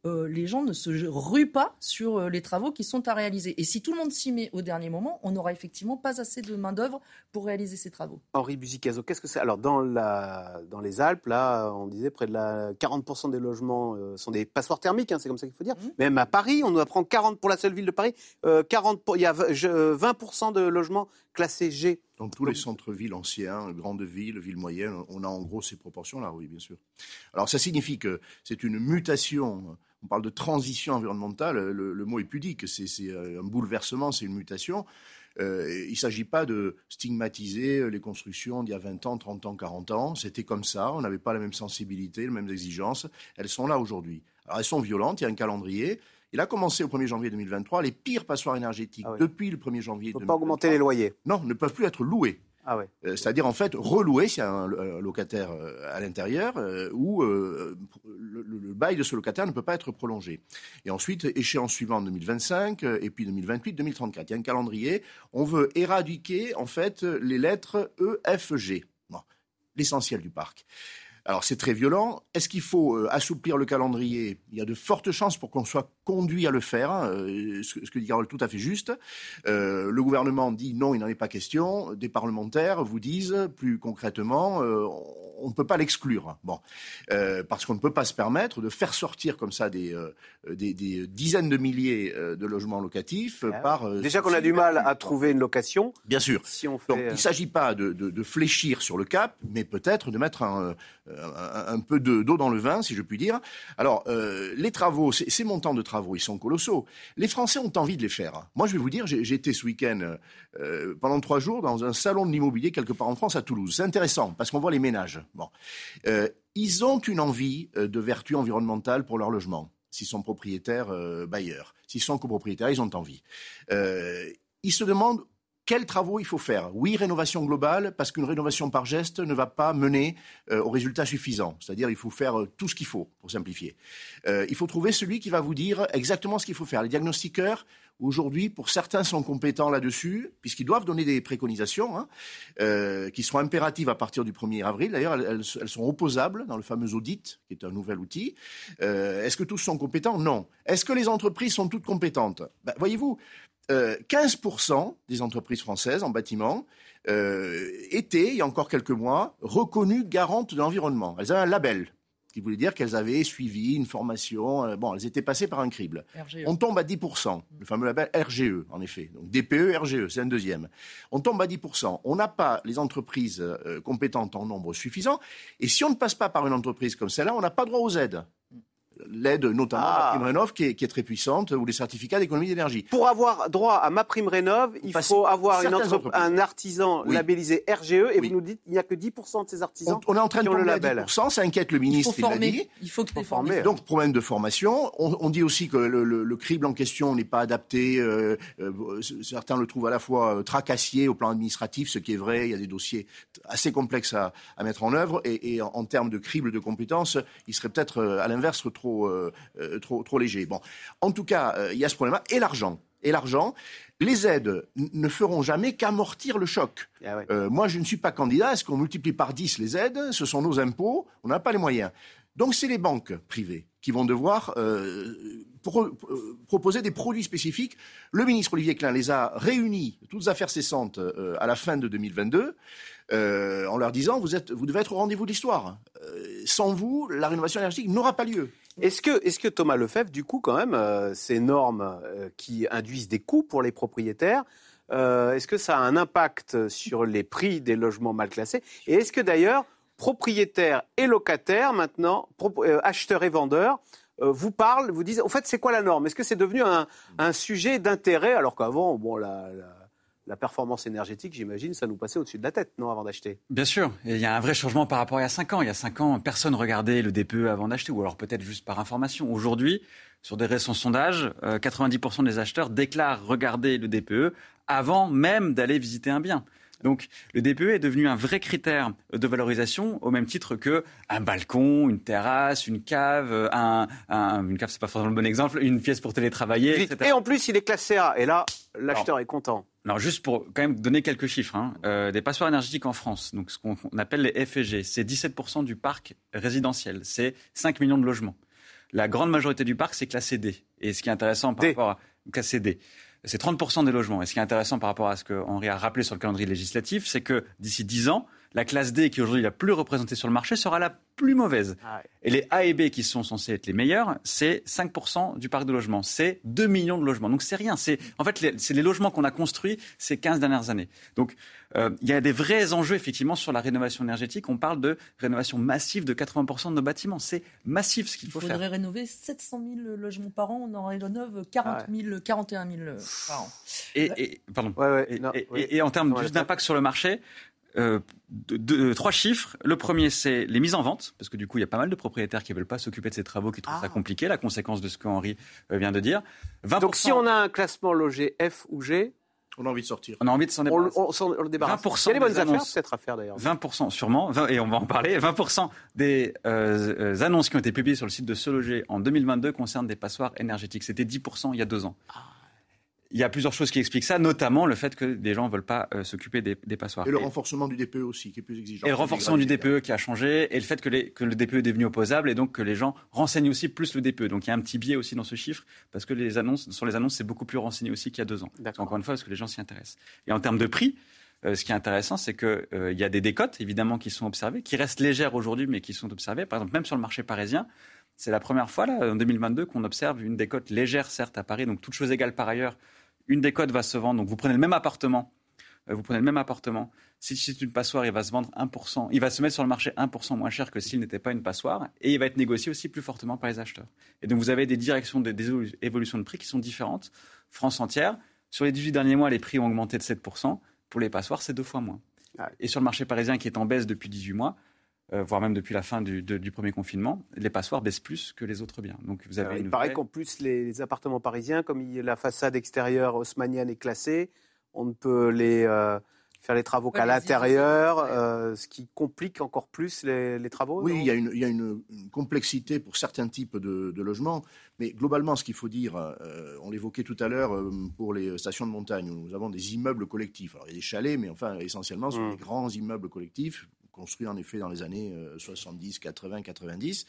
euh, les gens ne se ruent pas sur euh, les travaux qui sont à réaliser. Et si tout le monde s'y met au dernier moment, on n'aura effectivement pas assez de main-d'œuvre pour réaliser ces travaux. Henri Buzicazo, qu'est-ce que c'est? Alors, dans, la, dans les Alpes, là, on disait près de la quarante pour cent des logements euh, sont des passoires thermiques, hein, c'est comme ça qu'il faut dire. Mmh. Même à Paris, on nous apprend quarante pour la seule ville de Paris, euh, quarante pour, il y a vingt pour cent de logements classés G. Dans tous les centres-villes anciens, grandes villes, villes moyennes, on a en gros ces proportions-là, oui, bien sûr. Alors, ça signifie que c'est une mutation. On parle de transition environnementale, le, le mot est pudique, c'est, c'est un bouleversement, c'est une mutation. Euh, il ne s'agit pas de stigmatiser les constructions d'il y a vingt ans, trente ans, quarante ans. C'était comme ça, on n'avait pas la même sensibilité, les mêmes exigences. Elles sont là aujourd'hui. Alors, elles sont violentes, il y a un calendrier. Il a commencé au premier janvier deux mille vingt-trois, les pires passoires énergétiques ah oui. depuis le premier janvier deux mille vingt-trois. Il ne faut pas augmenter les loyers. Non, ne peuvent plus être loués. Ah ouais. euh, c'est-à-dire, en fait, relouer s'il y a un, un locataire euh, à l'intérieur euh, ou euh, le, le bail de ce locataire ne peut pas être prolongé. Et ensuite, échéance suivante deux mille vingt-cinq euh, et puis deux mille vingt-huit, deux mille trente-quatre. Il y a un calendrier. On veut éradiquer, en fait, les lettres E, F, G. Bon, l'essentiel du parc. Alors, c'est très violent. Est-ce qu'il faut euh, assouplir le calendrier ? Il y a de fortes chances pour qu'on soit conduit à le faire. Euh, ce, ce que dit Carole, tout à fait juste. Euh, le gouvernement dit non, il n'en est pas question. Des parlementaires vous disent, plus concrètement, euh, on ne peut pas l'exclure. Bon, euh, parce qu'on ne peut pas se permettre de faire sortir comme ça des, euh, des, des dizaines de milliers de logements locatifs ah, par... Euh, déjà qu'on a du mal à trouver une location. Bien sûr. Si on fait... Donc, il ne s'agit pas de, de, de fléchir sur le cap, mais peut-être de mettre un... Un, un peu de, d'eau dans le vin, si je puis dire. Alors, euh, les travaux, ces, ces montants de travaux, ils sont colossaux. Les Français ont envie de les faire. Moi, je vais vous dire, j'ai, j'ai été ce week-end, euh, pendant trois jours, dans un salon de l'immobilier quelque part en France, à Toulouse. C'est intéressant, parce qu'on voit les ménages. Bon. Euh, ils ont une envie de vertu environnementale pour leur logement, s'ils sont propriétaires euh, bailleurs. S'ils sont copropriétaires, ils ont envie. Euh, ils se demandent quels travaux il faut faire ? Oui, rénovation globale, parce qu'une rénovation par geste ne va pas mener euh, au résultat suffisant. C'est-à-dire il faut faire euh, tout ce qu'il faut, pour simplifier. Euh, il faut trouver celui qui va vous dire exactement ce qu'il faut faire. Les diagnostiqueurs, aujourd'hui, pour certains, sont compétents là-dessus, puisqu'ils doivent donner des préconisations, hein, euh, qui seront impératives à partir du premier avril. D'ailleurs, elles, elles, elles sont opposables dans le fameux audit, qui est un nouvel outil. Euh, est-ce que tous sont compétents ? Non. Est-ce que les entreprises sont toutes compétentes ? Ben, voyez-vous, Euh, quinze pour cent des entreprises françaises en bâtiment euh, étaient, il y a encore quelques mois, reconnues garantes de l'environnement. Elles avaient un label, qui voulait dire qu'elles avaient suivi une formation. Euh, bon, elles étaient passées par un crible. R G E. On tombe à dix pour cent, le fameux label R G E, en effet. Donc D P E, R G E, c'est un deuxième. On tombe à dix pour cent. On n'a pas les entreprises euh, compétentes en nombre suffisant. Et si on ne passe pas par une entreprise comme celle-là, on n'a pas droit aux aides. L'aide notamment ah. à MaPrimeRénov' qui est, qui est très puissante, ou les certificats d'économie d'énergie. Pour avoir droit à MaPrimeRénov', il Parce faut avoir une entre... un artisan oui. labellisé R G E, et oui. vous nous dites qu'il n'y a que dix pour cent de ces artisans on, on est en train qui de ont le label. dix pour cent, ça inquiète le ministre, il, il l'a dit. Il faut que tu former. Donc, problème de formation. On, on dit aussi que le, le, le crible en question n'est pas adapté. Euh, euh, certains le trouvent à la fois euh, tracassier au plan administratif, ce qui est vrai. Il y a des dossiers assez complexes à, à mettre en œuvre. Et, et en, en termes de crible de compétences, il serait peut-être, euh, à l'inverse, trop... Euh, Trop, trop léger. Bon, en tout cas, euh, il y a ce problème-là. Et l'argent. Et l'argent, les aides n- ne feront jamais qu'amortir le choc. Ah ouais. euh, moi, je ne suis pas candidat à ce qu'on multiplie par dix les aides. Ce sont nos impôts. On n'a pas les moyens. Donc, c'est les banques privées qui vont devoir euh, pro- euh, proposer des produits spécifiques. Le ministre Olivier Klein les a réunis, toutes affaires cessantes, euh, à la fin de deux mille vingt-deux. Euh, en leur disant, vous, êtes, vous devez être au rendez-vous de l'histoire. Euh, sans vous, la rénovation énergétique n'aura pas lieu. Est-ce que, est-ce que Thomas Lefebvre, du coup, quand même, euh, ces normes euh, qui induisent des coûts pour les propriétaires, euh, est-ce que ça a un impact sur les prix des logements mal classés ? Et est-ce que d'ailleurs, propriétaires et locataires, maintenant, pro- euh, acheteurs et vendeurs, euh, vous parlent, vous disent, en fait, c'est quoi la norme ? Est-ce que c'est devenu un, un sujet d'intérêt, alors qu'avant, bon, la... la La performance énergétique, j'imagine, ça nous passait au-dessus de la tête, non, avant d'acheter ? Bien sûr. Et il y a un vrai changement par rapport à il y a cinq ans. Il y a cinq ans, personne regardait le D P E avant d'acheter, ou alors peut-être juste par information. Aujourd'hui, sur des récents sondages, euh, quatre-vingt-dix pour cent des acheteurs déclarent regarder le D P E avant même d'aller visiter un bien. Donc, le D P E est devenu un vrai critère de valorisation, au même titre qu'un balcon, une terrasse, une cave, un, un, une cave, c'est pas forcément le bon exemple, une pièce pour télétravailler, et cetera. Et en plus, il est classé A. Et là, l'acheteur alors, est content. Alors, juste pour quand même donner quelques chiffres, hein, euh, des passoires énergétiques en France, donc ce qu'on appelle les F G, c'est dix-sept pour cent du parc résidentiel, c'est cinq millions de logements. La grande majorité du parc, c'est classé D. Et ce qui est intéressant par D. rapport à classé D, c'est trente pour cent des logements. Et ce qui est intéressant par rapport à ce qu'Henri a rappelé sur le calendrier législatif, c'est que d'ici dix ans, la classe D, qui est aujourd'hui la plus représentée sur le marché, sera la plus mauvaise. Ah ouais. Et les A et B, qui sont censés être les meilleurs, c'est cinq pour cent du parc de logements. C'est deux millions de logements. Donc c'est rien. C'est, en fait, les, c'est les logements qu'on a construits ces quinze dernières années. Donc euh, il y a des vrais enjeux, effectivement, sur la rénovation énergétique. On parle de rénovation massive de quatre-vingts pour cent de nos bâtiments. C'est massif ce qu'il faut faire. Il faudrait faire. rénover sept cent mille logements par an. On en rénove quarante mille, quarante et un mille par an. Et, et, pardon. Ouais, ouais, et, non, et, oui. et, et en termes juste d'impact sur le marché, Euh, de, de, trois chiffres. Le premier, c'est les mises en vente, parce que du coup, il y a pas mal de propriétaires qui ne veulent pas s'occuper de ces travaux, qui trouvent ah. ça compliqué, la conséquence de ce qu'Henri vient de dire. vingt pour cent. Donc, si on a un classement logé F ou G, on a envie de sortir. On a envie de s'en débarrasser. On, on, on le débarrasse. vingt pour cent il y a des bonnes annonces, affaires peut-être à faire d'ailleurs. vingt pour cent sûrement, vingt, et on va en parler. vingt pour cent des euh, euh, annonces qui ont été publiées sur le site de Se Loger en deux mille vingt-deux concernent des passoires énergétiques. C'était dix pour cent il y a deux ans. Ah. Il y a plusieurs choses qui expliquent ça, notamment le fait que des gens ne veulent pas euh, s'occuper des, des passoires. Et le et, renforcement du D P E aussi, qui est plus exigeant. Et le renforcement du D P E qui a changé, et le fait que, les, que le D P E est devenu opposable, et donc que les gens renseignent aussi plus le D P E. Donc il y a un petit biais aussi dans ce chiffre, parce que les annonces, sur les annonces, c'est beaucoup plus renseigné aussi qu'il y a deux ans. Encore une fois, parce que les gens s'y intéressent. Et en termes de prix, euh, ce qui est intéressant, c'est qu'il euh, y a des décotes, évidemment, qui sont observées, qui restent légères aujourd'hui, mais qui sont observées. Par exemple, même sur le marché parisien, c'est la première fois, là, en deux mille vingt-deux, qu'on observe une décote légère, certes, à Paris, donc toutes choses égales par ailleurs. Une décote va se vendre, donc vous prenez le même appartement, euh, vous prenez le même appartement. Si c'est une passoire, il va se vendre un pour cent, il va se mettre sur le marché un pour cent moins cher que s'il n'était pas une passoire, et il va être négocié aussi plus fortement par les acheteurs. Et donc vous avez des directions, de, des évolutions de prix qui sont différentes. France entière, sur les dix-huit derniers mois, les prix ont augmenté de sept pour cent. Pour les passoires, c'est deux fois moins. Ah. Et sur le marché parisien, qui est en baisse depuis dix-huit mois, Euh, voire même depuis la fin du, de, du premier confinement, les passoires baissent plus que les autres biens. Donc vous avez Alors, une il paraît vraie... qu'en plus, les, les appartements parisiens, comme il, la façade extérieure haussmannienne est classée, on ne peut les, euh, faire les travaux ouais, qu'à l'intérieur, euh, ce qui complique encore plus les, les travaux. Oui, il y a, une, il y a une, une complexité pour certains types de, de logements, mais globalement, ce qu'il faut dire, euh, on l'évoquait tout à l'heure euh, pour les stations de montagne, où nous avons des immeubles collectifs. Alors il y a des chalets, mais enfin essentiellement, ce sont mmh. des grands immeubles collectifs, construit en effet dans les années soixante-dix, quatre-vingts, quatre-vingt-dix.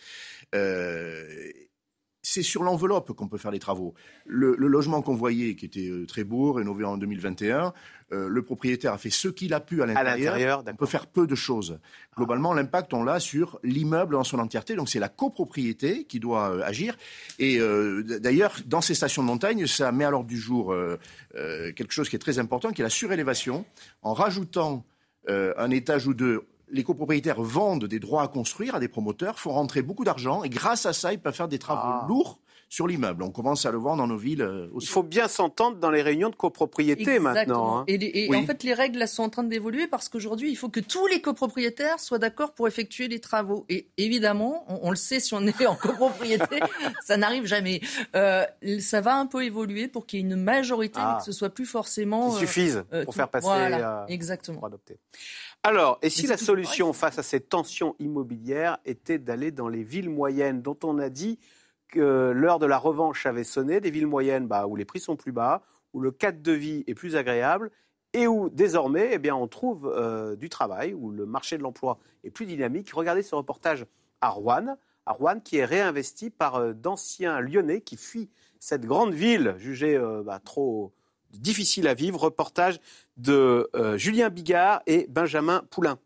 Euh, c'est sur l'enveloppe qu'on peut faire les travaux. Le, le logement qu'on voyait, qui était très beau, rénové en deux mille vingt et un, euh, le propriétaire a fait ce qu'il a pu à l'intérieur. À l'intérieur, on peut faire peu de choses. Globalement, ah. l'impact, on l'a sur l'immeuble dans son entièreté. Donc c'est la copropriété qui doit euh, agir. Et euh, d'ailleurs, dans ces stations de montagne, ça met à l'ordre du jour euh, euh, quelque chose qui est très important, qui est la surélévation. En rajoutant euh, un étage ou deux, les copropriétaires vendent des droits à construire à des promoteurs, font rentrer beaucoup d'argent et grâce à ça, ils peuvent faire des travaux ah. lourds sur l'immeuble. On commence à le voir dans nos villes aussi. Il faut bien s'entendre dans les réunions de copropriété Exactement. maintenant. Hein. Et, les, et oui. en fait, les règles là, sont en train d'évoluer parce qu'aujourd'hui, il faut que tous les copropriétaires soient d'accord pour effectuer les travaux. Et évidemment, on, on le sait, si on est en copropriété, ça n'arrive jamais. Euh, ça va un peu évoluer pour qu'il y ait une majorité, ah. mais que ce soit plus forcément... Qui suffise euh, pour tout, faire passer... Voilà, euh, exactement. Pour adopter. Alors, et si la solution face à ces tensions immobilières était d'aller dans les villes moyennes, dont on a dit que l'heure de la revanche avait sonné, des villes moyennes bah, où les prix sont plus bas, où le cadre de vie est plus agréable et où désormais eh bien, on trouve euh, du travail, où le marché de l'emploi est plus dynamique. Regardez ce reportage à Roanne, à Roanne qui est réinvesti par euh, d'anciens Lyonnais qui fuient cette grande ville jugée euh, bah, trop... difficile à vivre. Reportage de euh, Julien Bigard et Benjamin Poulain.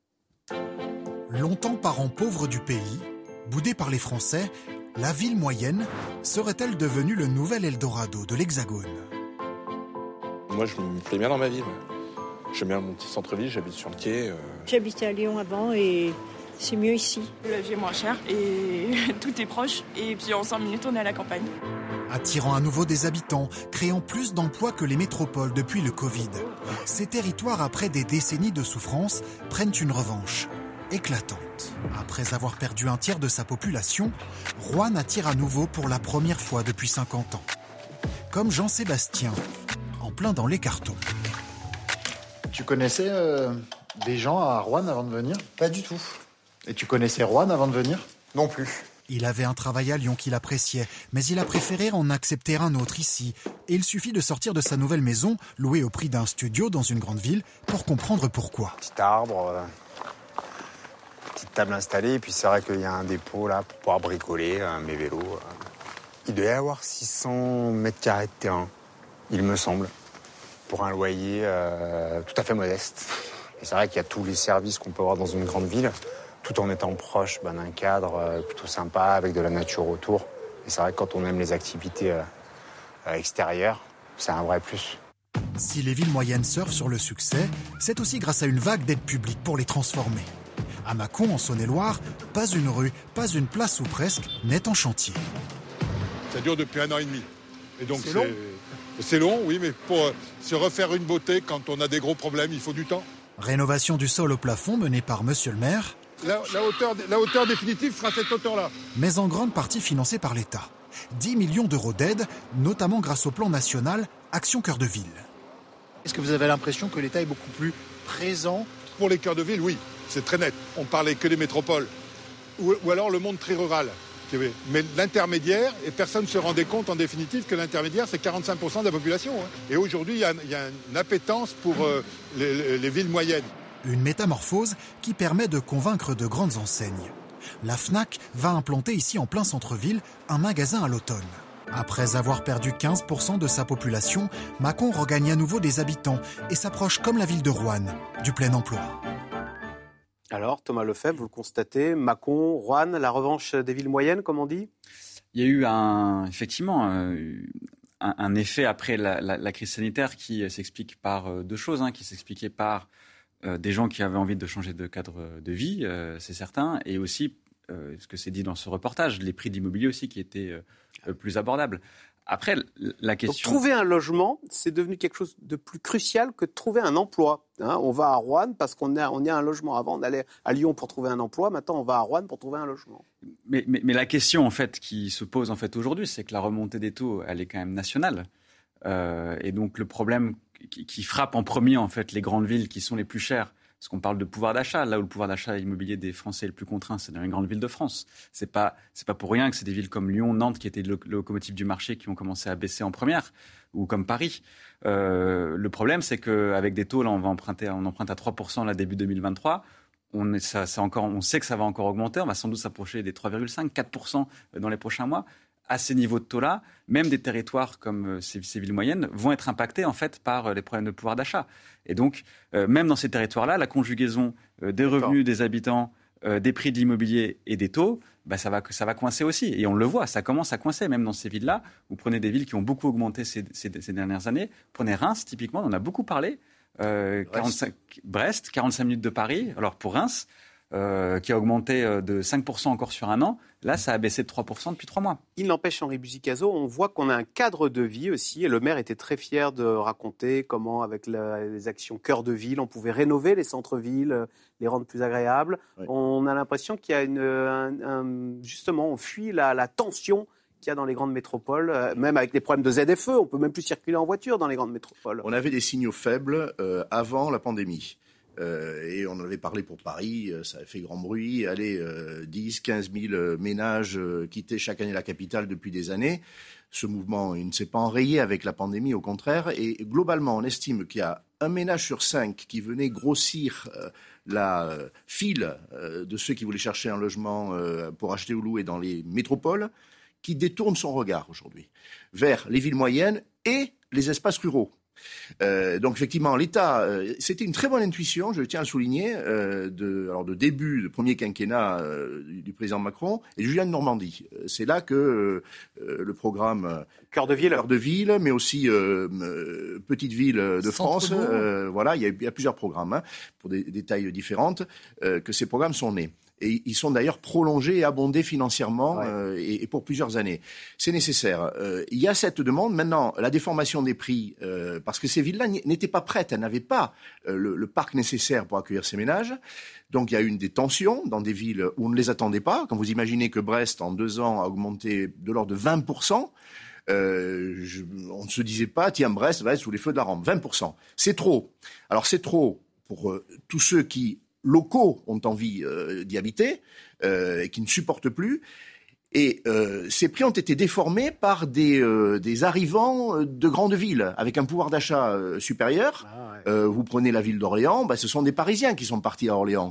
Longtemps parent pauvre du pays, boudée par les Français, la ville moyenne serait-elle devenue le nouvel Eldorado de l'Hexagone ? Moi, je me plais bien dans ma ville. J'aime bien mon petit centre-ville, j'habite sur le quai. Euh... J'habitais à Lyon avant et c'est mieux ici. La vie est moins chère et tout est proche. Et puis en cinq minutes, on est à la campagne. Attirant à nouveau des habitants, créant plus d'emplois que les métropoles depuis le Covid. Ces territoires, après des décennies de souffrance, prennent une revanche éclatante. Après avoir perdu un tiers de sa population, Roanne attire à nouveau pour la première fois depuis cinquante ans. Comme Jean-Sébastien, en plein dans les cartons. Tu connaissais euh, des gens à Roanne avant de venir ? Pas du tout. Et tu connaissais Roanne avant de venir ? Non plus. Il avait un travail à Lyon qu'il appréciait, mais il a préféré en accepter un autre ici. Et il suffit de sortir de sa nouvelle maison, louée au prix d'un studio dans une grande ville, pour comprendre pourquoi. Petit arbre, euh, petite table installée. Et puis c'est vrai qu'il y a un dépôt là pour pouvoir bricoler euh, mes vélos. Il doit y avoir six cents mètres carrés de terrain, il me semble, pour un loyer euh, tout à fait modeste. Et c'est vrai qu'il y a tous les services qu'on peut avoir dans une grande ville, tout en étant proche ben, d'un cadre euh, plutôt sympa, avec de la nature autour. Et c'est vrai que quand on aime les activités euh, extérieures, c'est un vrai plus. Si les villes moyennes surfent sur le succès, c'est aussi grâce à une vague d'aide publique pour les transformer. À Mâcon, en Saône-et-Loire, pas une rue, pas une place ou presque n'est en chantier. Ça dure depuis un an et demi. Et donc c'est long. C'est long, oui, mais pour euh, se refaire une beauté, quand on a des gros problèmes, il faut du temps. Rénovation du sol au plafond menée par monsieur le maire. La, la, hauteur, la hauteur définitive sera cette hauteur-là. Mais en grande partie financée par l'État. dix millions d'euros d'aide, notamment grâce au plan national Action Cœur de Ville. Est-ce que vous avez l'impression que l'État est beaucoup plus présent ? Pour les cœurs de ville, oui, c'est très net. On parlait que des métropoles. Ou, ou alors le monde très rural. Mais l'intermédiaire, et personne ne se rendait compte en définitive que l'intermédiaire, c'est quarante-cinq pour cent de la population. Hein. Et aujourd'hui, il y, y a une appétence pour euh, les, les villes moyennes. Une métamorphose qui permet de convaincre de grandes enseignes. La Fnac va implanter ici en plein centre-ville un magasin à l'automne. Après avoir perdu quinze pour cent de sa population, Mâcon regagne à nouveau des habitants et s'approche comme la ville de Roanne du plein emploi. Alors, Thomas Lefebvre, vous le constatez, Mâcon, Roanne, la revanche des villes moyennes, comme on dit ? Il y a eu un, effectivement euh, un, un effet après la, la, la crise sanitaire qui euh, s'explique par euh, deux choses, hein, qui s'expliquait par euh, des gens qui avaient envie de changer de cadre de vie, euh, c'est certain, et aussi, euh, ce que c'est dit dans ce reportage, les prix d'immobilier aussi qui étaient euh, plus abordables. Après, la question... Donc, trouver un logement, c'est devenu quelque chose de plus crucial que de trouver un emploi. Hein, on va à Roanne parce qu'on a, on a un logement. Avant, on allait à Lyon pour trouver un emploi. Maintenant, on va à Roanne pour trouver un logement. Mais, mais, mais la question en fait, qui se pose en fait, aujourd'hui, c'est que la remontée des taux, elle est quand même nationale. Euh, et donc, le problème qui, qui frappe en premier en fait, les grandes villes qui sont les plus chères, parce qu'on parle de pouvoir d'achat, là où le pouvoir d'achat immobilier des Français est le plus contraint, c'est dans les grandes villes de France. C'est pas, c'est pas pour rien que c'est des villes comme Lyon, Nantes, qui étaient le locomotive du marché, qui ont commencé à baisser en première, ou comme Paris. Euh, le problème, c'est qu'avec des taux, là, on va emprunter, on emprunte à trois pour cent là début deux mille vingt-trois. On, est, ça, ça encore, on sait que ça va encore augmenter. On va sans doute s'approcher des trois virgule cinq, quatre pour cent dans les prochains mois. À ces niveaux de taux-là, même des territoires comme ces, ces villes moyennes vont être impactés en fait par les problèmes de pouvoir d'achat. Et donc, euh, même dans ces territoires-là, la conjugaison euh, des revenus des habitants, euh, des prix de l'immobilier et des taux, bah, ça va, ça va coincer aussi. Et on le voit, ça commence à coincer même dans ces villes-là. Vous prenez des villes qui ont beaucoup augmenté ces, ces, ces dernières années. Prenez Reims, typiquement, on en a beaucoup parlé. Euh, quarante-cinq, Brest, quarante-cinq minutes de Paris. Alors pour Reims, euh, qui a augmenté de cinq pour cent encore sur un an, là, ça a baissé de trois pour cent depuis trois mois. Il n'empêche, Henri Buzicazo, on voit qu'on a un cadre de vie aussi. Et le maire était très fier de raconter comment, avec la, les actions cœur de ville, on pouvait rénover les centres-villes, les rendre plus agréables. Oui. On a l'impression qu'il y a une, un, un, justement, on fuit la, la tension qu'il y a dans les grandes métropoles, euh, même avec les problèmes de Z F E, on peut même plus circuler en voiture dans les grandes métropoles. On avait des signaux faibles euh, avant la pandémie. Euh, et on en avait parlé pour Paris, euh, ça a fait grand bruit. Allez, euh, dix, quinze mille ménages euh, quittaient chaque année la capitale depuis des années. Ce mouvement, il ne s'est pas enrayé avec la pandémie, au contraire. Et globalement, on estime qu'il y a un ménage sur cinq qui venait grossir euh, la euh, file euh, de ceux qui voulaient chercher un logement euh, pour acheter ou louer dans les métropoles, qui détourne son regard aujourd'hui vers les villes moyennes et les espaces ruraux. Euh, donc effectivement, l'État, euh, c'était une très bonne intuition, je tiens à le souligner, euh, de, alors de début, de premier quinquennat euh, du, du président Macron et de Julien de Normandie. C'est là que euh, le programme euh, Cœur de ville, Cœur de ville, mais aussi euh, euh, Petite ville de France, euh, voilà, il y, a, il y a plusieurs programmes hein, pour des, des tailles différentes euh, que ces programmes sont nés. Et ils sont d'ailleurs prolongés et abondés financièrement ouais. euh, et, et pour plusieurs années. C'est nécessaire. Euh, il y a cette demande. Maintenant, la déformation des prix, euh, parce que ces villes-là n'étaient pas prêtes, elles n'avaient pas euh, le, le parc nécessaire pour accueillir ces ménages. Donc il y a eu des tensions dans des villes où on ne les attendait pas. Quand vous imaginez que Brest, en deux ans, a augmenté de l'ordre de vingt pour cent, euh, je, on ne se disait pas, tiens, Brest va être sous les feux de la rampe. vingt pour cent. C'est trop. Alors c'est trop pour euh, tous ceux qui... locaux ont envie euh, d'y habiter euh, et qui ne supportent plus. Et euh, ces prix ont été déformés par des, euh, des arrivants de grandes villes avec un pouvoir d'achat euh, supérieur. Ah ouais. euh, vous prenez la ville d'Orléans, bah, ce sont des Parisiens qui sont partis à Orléans.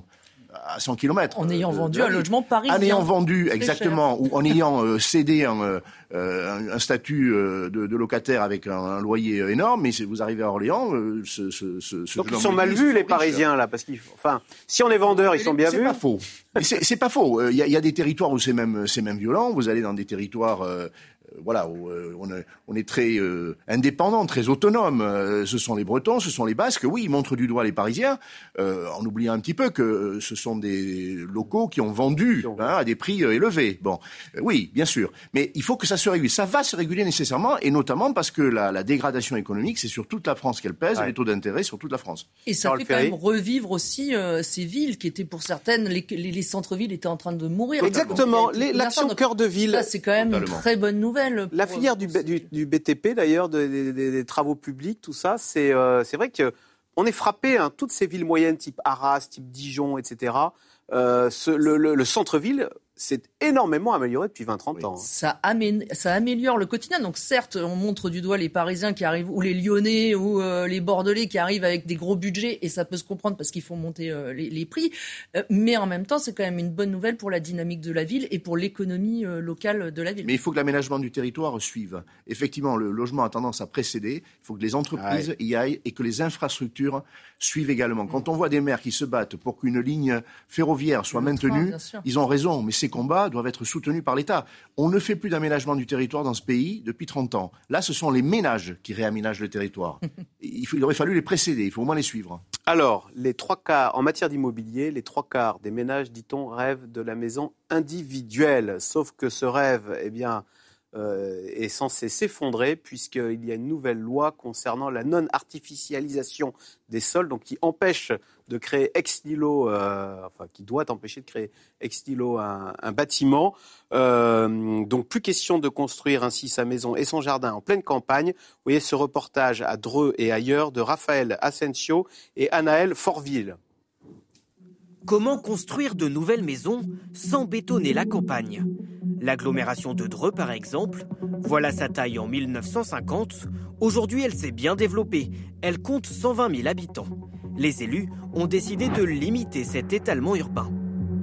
à cent kilomètres. En ayant vendu un logement parisien. En ayant vendu, exactement, ou en ayant euh, cédé un, euh, un, un statut euh, de, de locataire avec un, un loyer énorme, mais vous arrivez à Orléans, euh, ce, ce, ce, ce Donc ils sont mal vus, les Parisiens, là, parce qu'ils, enfin, si on est vendeurs, ils sont bien c'est vus. Pas faux. C'est, c'est pas faux. Il y, a, il y a des territoires où c'est même, c'est même violent. Vous allez dans des territoires, euh, voilà, où euh, on, est, on est très euh, indépendant, très autonome. Euh, ce sont les Bretons, ce sont les Basques. Oui, ils montrent du doigt les Parisiens, euh, en oubliant un petit peu que euh, ce sont des locaux qui ont vendu hein, à des prix euh, élevés. Bon, euh, oui, bien sûr. Mais il faut que ça se régule. Ça va se réguler nécessairement, et notamment parce que la, la dégradation économique, c'est sur toute la France qu'elle pèse, ouais. Les taux d'intérêt sur toute la France. Et ça Charles fait Ferry. Quand même revivre aussi euh, ces villes qui étaient pour certaines, les, les, les centres-villes étaient en train de mourir. Exactement. Les, l'action cœur de ville. Ça, c'est quand même Totalement. Une très bonne nouvelle. La filière du, du, du B T P, d'ailleurs, des, des, des travaux publics, tout ça, c'est, euh, c'est vrai qu'on est frappé, hein, toutes ces villes moyennes, type Arras, type Dijon, et cetera. Euh, ce, le, le, le centre-ville s'est énormément amélioré depuis vingt à trente oui. ans. Hein. Ça, amé- ça améliore le quotidien. Donc certes, on montre du doigt les Parisiens qui arrivent, ou les Lyonnais, ou euh, les Bordelais qui arrivent avec des gros budgets, et ça peut se comprendre parce qu'ils font monter euh, les, les prix. Euh, mais en même temps, c'est quand même une bonne nouvelle pour la dynamique de la ville et pour l'économie euh, locale de la ville. Mais il faut que l'aménagement du territoire suive. Effectivement, le logement a tendance à précéder. Il faut que les entreprises ah ouais. y aillent et que les infrastructures suivent également. Quand on voit des maires qui se battent pour qu'une ligne ferroviaire soit maintenue, ils ont raison, mais ces combats doivent être soutenus par l'État. On ne fait plus d'aménagement du territoire dans ce pays depuis trente ans. Là, ce sont les ménages qui réaménagent le territoire. Il, faut, il aurait fallu les précéder, il faut au moins les suivre. Alors, les trois quarts, en matière d'immobilier, les trois quarts des ménages, dit-on, rêvent de la maison individuelle. Sauf que ce rêve, eh bien, euh, est censé s'effondrer puisqu'il y a une nouvelle loi concernant la non-artificialisation des sols, donc qui empêche de créer ex nihilo, euh, enfin qui doit empêcher de créer ex nihilo un, un bâtiment. Euh, donc plus question de construire ainsi sa maison et son jardin en pleine campagne. Vous voyez ce reportage à Dreux et ailleurs de Raphaël Asensio et Anaël Forville. Comment construire de nouvelles maisons sans bétonner la campagne ? L'agglomération de Dreux, par exemple, voilà sa taille en mille neuf cent cinquante. Aujourd'hui, elle s'est bien développée. Elle compte cent vingt mille habitants. Les élus ont décidé de limiter cet étalement urbain.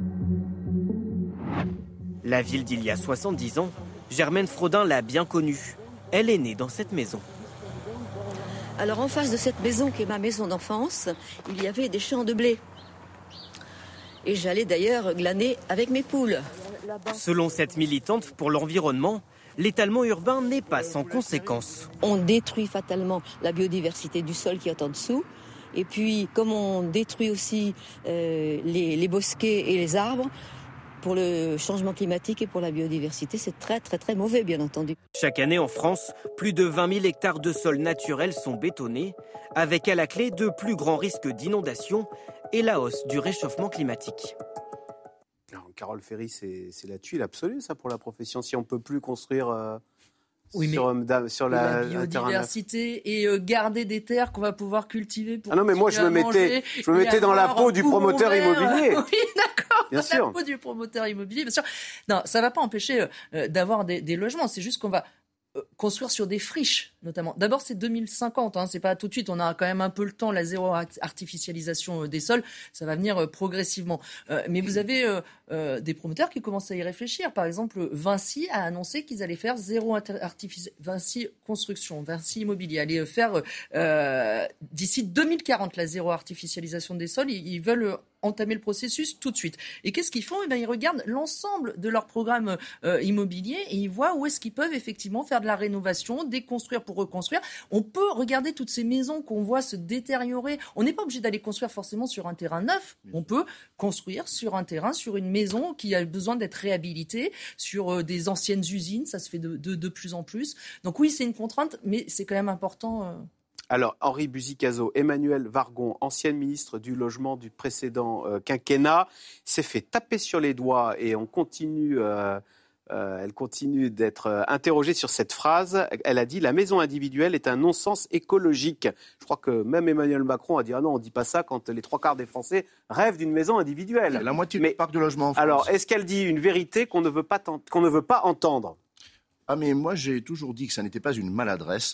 La ville d'il y a soixante-dix ans, Germaine Frodin l'a bien connue. Elle est née dans cette maison. Alors en face de cette maison, qui est ma maison d'enfance, il y avait des champs de blé. Et j'allais d'ailleurs glaner avec mes poules. Selon cette militante pour l'environnement, l'étalement urbain n'est pas sans conséquences. On détruit fatalement la biodiversité du sol qui est en dessous. Et puis, comme on détruit aussi euh, les, les bosquets et les arbres, pour le changement climatique et pour la biodiversité, c'est très très très mauvais, bien entendu. Chaque année en France, plus de vingt mille hectares de sols naturels sont bétonnés, avec à la clé de plus grands risques d'inondation et la hausse du réchauffement climatique. Alors, Carole Ferry, c'est, c'est la tuile absolue, ça, pour la profession. Si on ne peut plus construire euh, oui, sur, euh, sur la, la biodiversité et euh, garder des terres qu'on va pouvoir cultiver pour ah non, mais moi, je me mettais, je me mettais dans la peau du promoteur ouvert. immobilier. Oui, d'accord, bien dans sûr. la peau du promoteur immobilier, bien sûr. Non, ça ne va pas empêcher euh, d'avoir des, des logements. C'est juste qu'on va construire sur des friches, notamment. D'abord, c'est deux mille cinquante, hein, c'est pas tout de suite. On a quand même un peu le temps, la zéro artificialisation des sols, ça va venir euh, progressivement. Euh, mais vous avez euh, euh, des promoteurs qui commencent à y réfléchir. Par exemple, Vinci a annoncé qu'ils allaient faire zéro artificialisation, Vinci Construction, Vinci Immobilier, allaient faire euh, d'ici deux mille quarante la zéro artificialisation des sols. Ils, ils veulent entamer le processus tout de suite. Et qu'est-ce qu'ils font ? Eh bien, ils regardent l'ensemble de leur programme euh, immobilier et ils voient où est-ce qu'ils peuvent effectivement faire de la rénovation, déconstruire pour reconstruire. On peut regarder toutes ces maisons qu'on voit se détériorer. On n'est pas obligé d'aller construire forcément sur un terrain neuf. On peut construire sur un terrain, sur une maison qui a besoin d'être réhabilitée, sur euh, des anciennes usines. Ça se fait de, de, de plus en plus. Donc oui, c'est une contrainte, mais c'est quand même important... Euh Alors, Henri Buzicazo, Emmanuel Vargon, ancienne ministre du Logement du précédent euh, quinquennat, s'est fait taper sur les doigts et on continue, euh, euh, elle continue d'être euh, interrogée sur cette phrase. Elle a dit « La maison individuelle est un non-sens écologique ». Je crois que même Emmanuel Macron a dit « Ah non, on ne dit pas ça quand les trois quarts des Français rêvent d'une maison individuelle ». La moitié du parc de logement en France. Alors, est-ce qu'elle dit une vérité qu'on ne veut pas, qu'on ne veut pas entendre ? Ah mais moi, j'ai toujours dit que ça n'était pas une maladresse.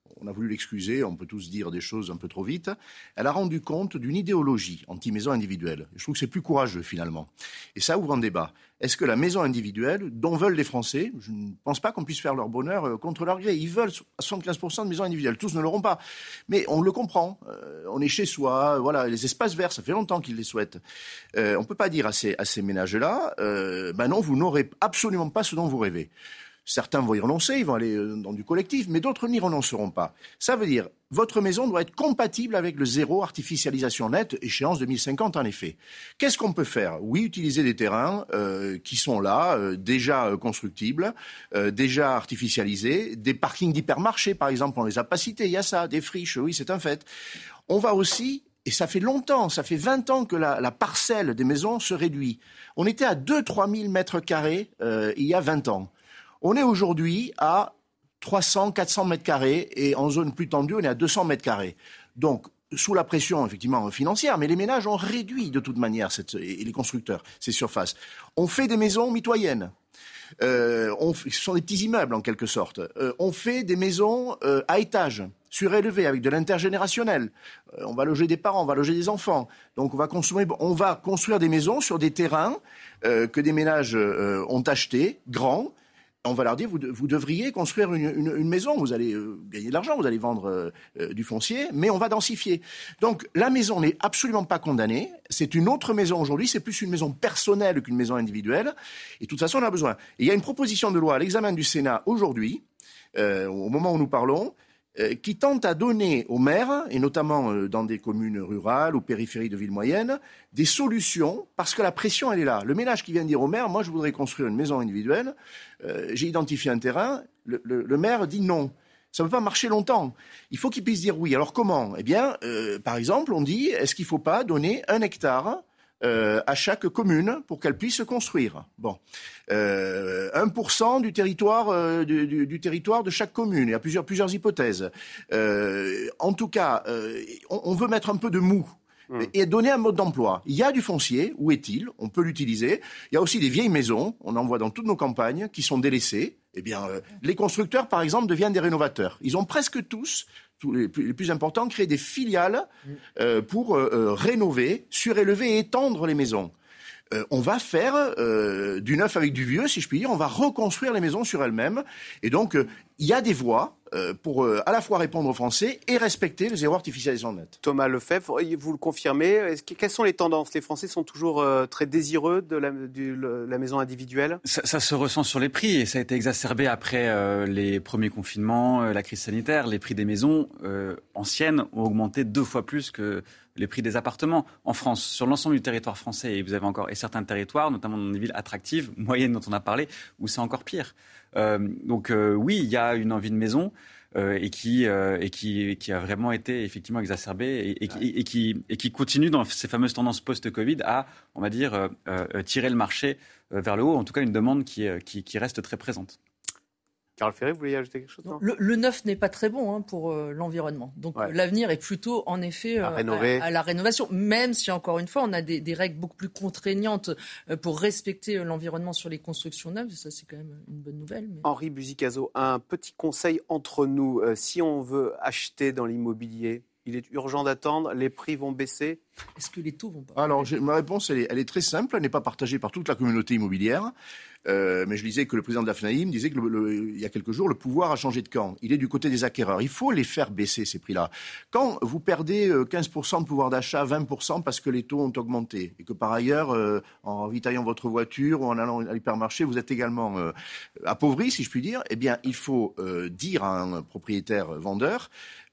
on a voulu l'excuser, on peut tous dire des choses un peu trop vite, elle a rendu compte d'une idéologie anti-maison individuelle. Je trouve que c'est plus courageux finalement. Et ça ouvre un débat. Est-ce que la maison individuelle, dont veulent les Français, je ne pense pas qu'on puisse faire leur bonheur contre leur gré. Ils veulent soixante-quinze pour cent de maisons individuelles. Tous ne l'auront pas. Mais on le comprend. Euh, on est chez soi. Voilà, les espaces verts, ça fait longtemps qu'ils les souhaitent. Euh, on ne peut pas dire à ces, à ces ménages-là, euh, ben non, vous n'aurez absolument pas ce dont vous rêvez. Certains vont y renoncer, ils vont aller dans du collectif, mais d'autres n'y renonceront pas. Ça veut dire, votre maison doit être compatible avec le zéro artificialisation nette, échéance deux mille cinquante en effet. Qu'est-ce qu'on peut faire ? Oui, utiliser des terrains euh, qui sont là, euh, déjà euh, constructibles, euh, déjà artificialisés, des parkings d'hypermarchés par exemple, on les a pas cités, il y a ça, des friches, oui c'est un fait. On va aussi... Et ça fait longtemps, ça fait vingt ans que la, la parcelle des maisons se réduit. On était à deux à trois mille mètres carrés euh, il y a vingt ans. On est aujourd'hui à trois cents à quatre cents mètres carrés et en zone plus tendue, on est à deux cents mètres carrés. Donc, sous la pression effectivement financière, mais les ménages ont réduit de toute manière, cette, et les constructeurs, ces surfaces. On fait des maisons mitoyennes. Euh, on, ce sont des petits immeubles en quelque sorte. Euh, on fait des maisons euh, à étages, surélevées, avec de l'intergénérationnel. Euh, on va loger des parents, on va loger des enfants. Donc on va construire, on va construire des maisons sur des terrains euh, que des ménages euh, ont achetés, grands. On va leur dire, vous, de, vous devriez construire une, une, une maison, vous allez euh, gagner de l'argent, vous allez vendre euh, euh, du foncier, mais on va densifier. Donc la maison n'est absolument pas condamnée, c'est une autre maison aujourd'hui, c'est plus une maison personnelle qu'une maison individuelle, et de toute façon on en a besoin. Et il y a une proposition de loi à l'examen du Sénat aujourd'hui, euh, au moment où nous parlons, euh, qui tente à donner aux maires, et notamment euh, dans des communes rurales ou périphéries de villes moyennes, des solutions, parce que la pression, elle est là. Le ménage qui vient dire au maire, moi je voudrais construire une maison individuelle, euh, j'ai identifié un terrain, le, le, le maire dit non. Ça ne peut pas marcher longtemps. Il faut qu'il puisse dire oui. Alors comment ? Eh bien, euh, par exemple, on dit, est-ce qu'il ne faut pas donner un hectare Euh, à chaque commune pour qu'elle puisse se construire. Bon, euh, un pour cent du territoire euh, du, du, du territoire de chaque commune. Il y a plusieurs plusieurs hypothèses. Euh, en tout cas, euh, on, on veut mettre un peu de mou. Mmh. Et donner un mode d'emploi. Il y a du foncier, où est-il ? On peut l'utiliser. Il y a aussi des vieilles maisons, on en voit dans toutes nos campagnes, qui sont délaissées. Eh bien, euh, les constructeurs, par exemple, deviennent des rénovateurs. Ils ont presque tous, tous les plus, les plus importants, créé des filiales euh, pour euh, rénover, surélever et étendre les maisons. Euh, on va faire euh, du neuf avec du vieux, si je puis dire. On va reconstruire les maisons sur elles-mêmes. Et donc, euh, il y a des voies euh, pour euh, à la fois répondre aux Français et respecter le zéro artificialisation nette. Thomas Lefebvre, vous le confirmez. Est-ce que, quelles sont les tendances ? Les Français sont toujours euh, très désireux de la, du, le, la maison individuelle ? ça, ça se ressent sur les prix et ça a été exacerbé après euh, les premiers confinements, euh, la crise sanitaire. Les prix des maisons euh, anciennes ont augmenté deux fois plus que les prix des appartements en France, sur l'ensemble du territoire français. Et vous avez encore et certains territoires, notamment dans des villes attractives, moyennes dont on a parlé, où c'est encore pire. Euh, donc euh, oui, il y a une envie de maison euh, et, qui, euh, et qui, qui a vraiment été effectivement exacerbée et, et, et, et, qui, et qui continue dans ces fameuses tendances post-Covid à, on va dire, euh, euh, tirer le marché euh, vers le haut. En tout cas, une demande qui, qui, qui reste très présente. Carole Ferry, vous vouliez ajouter quelque chose ? Non le, le neuf n'est pas très bon hein, pour euh, l'environnement. Donc ouais. euh, l'avenir est plutôt, en effet, euh, à, à, à la rénovation. Même si, encore une fois, on a des, des règles beaucoup plus contraignantes euh, pour respecter l'environnement sur les constructions neuves. Ça, c'est quand même une bonne nouvelle. Mais... Henri Buzicazo, un petit conseil entre nous. Euh, si on veut acheter dans l'immobilier, il est urgent d'attendre, les prix vont baisser ? Est-ce que les taux vont pas ? Alors, ma réponse, elle est, elle est très simple. Elle n'est pas partagée par toute la communauté immobilière. Euh, mais je lisais que le président de la FNAIM disait que le, le, il y a quelques jours, le pouvoir a changé de camp. Il est du côté des acquéreurs. Il faut les faire baisser, ces prix-là. Quand vous perdez quinze pour cent de pouvoir d'achat, vingt pour cent parce que les taux ont augmenté, et que par ailleurs, euh, en ravitaillant votre voiture ou en allant à l'hypermarché, vous êtes également euh, appauvri, si je puis dire, eh bien, il faut euh, dire à un propriétaire vendeur,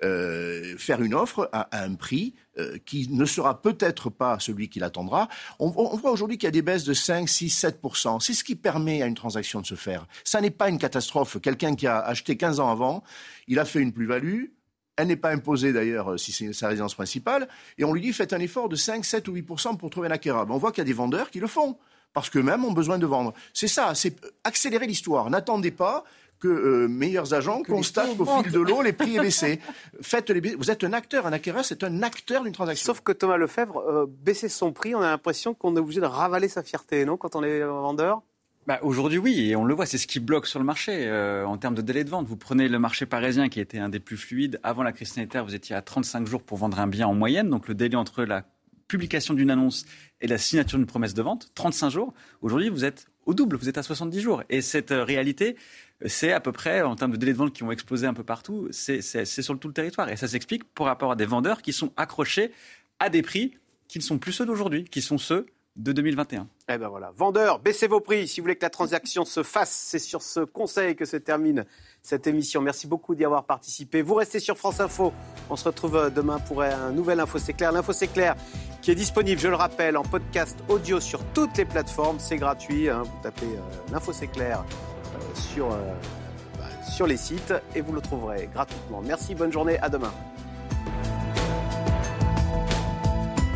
euh, faire une offre à, à un prix euh, qui ne sera peut-être pas celui qu'il attendra. On, on voit aujourd'hui qu'il y a des baisses de cinq, six, sept pour cent. C'est ce qui permet à une transaction de se faire. Ça n'est pas une catastrophe. Quelqu'un qui a acheté quinze ans avant, il a fait une plus-value. Elle n'est pas imposée d'ailleurs si c'est sa résidence principale. Et on lui dit faites un effort de cinq, sept ou huit pour cent pour trouver un acquéreur. On voit qu'il y a des vendeurs qui le font parce qu'eux-mêmes ont besoin de vendre. C'est ça, c'est accélérer l'histoire. N'attendez pas que euh, meilleurs agents que constatent qu'au fil de l'eau, les prix aient baissé. Faites les... Vous êtes un acteur, un acquéreur, c'est un acteur d'une transaction. Sauf que Thomas Lefebvre, euh, baisser son prix, on a l'impression qu'on est obligé de ravaler sa fierté, non, quand on est vendeur ? Bah, aujourd'hui, oui, et on le voit, c'est ce qui bloque sur le marché euh, en termes de délai de vente. Vous prenez le marché parisien qui était un des plus fluides. Avant la crise sanitaire, vous étiez à trente-cinq jours pour vendre un bien en moyenne. Donc le délai entre la publication d'une annonce et la signature d'une promesse de vente, trente-cinq jours. Aujourd'hui, vous êtes au double, vous êtes à soixante-dix jours. Et cette euh, réalité, c'est à peu près, en termes de délai de vente qui ont explosé un peu partout, c'est, c'est, c'est sur tout le territoire. Et ça s'explique par rapport à des vendeurs qui sont accrochés à des prix qui ne sont plus ceux d'aujourd'hui, qui sont ceux de deux mille vingt et un. Eh ben voilà, vendeurs, baissez vos prix si vous voulez que la transaction se fasse. C'est sur ce conseil que se termine cette émission. Merci beaucoup d'y avoir participé. Vous restez sur France Info. On se retrouve demain pour un nouvel Info C'est Clair. L'Info C'est Clair qui est disponible, je le rappelle, en podcast audio sur toutes les plateformes. C'est gratuit. Hein. Vous tapez euh, l'Info C'est Clair euh, sur, euh, bah, sur les sites et vous le trouverez gratuitement. Merci, bonne journée, à demain.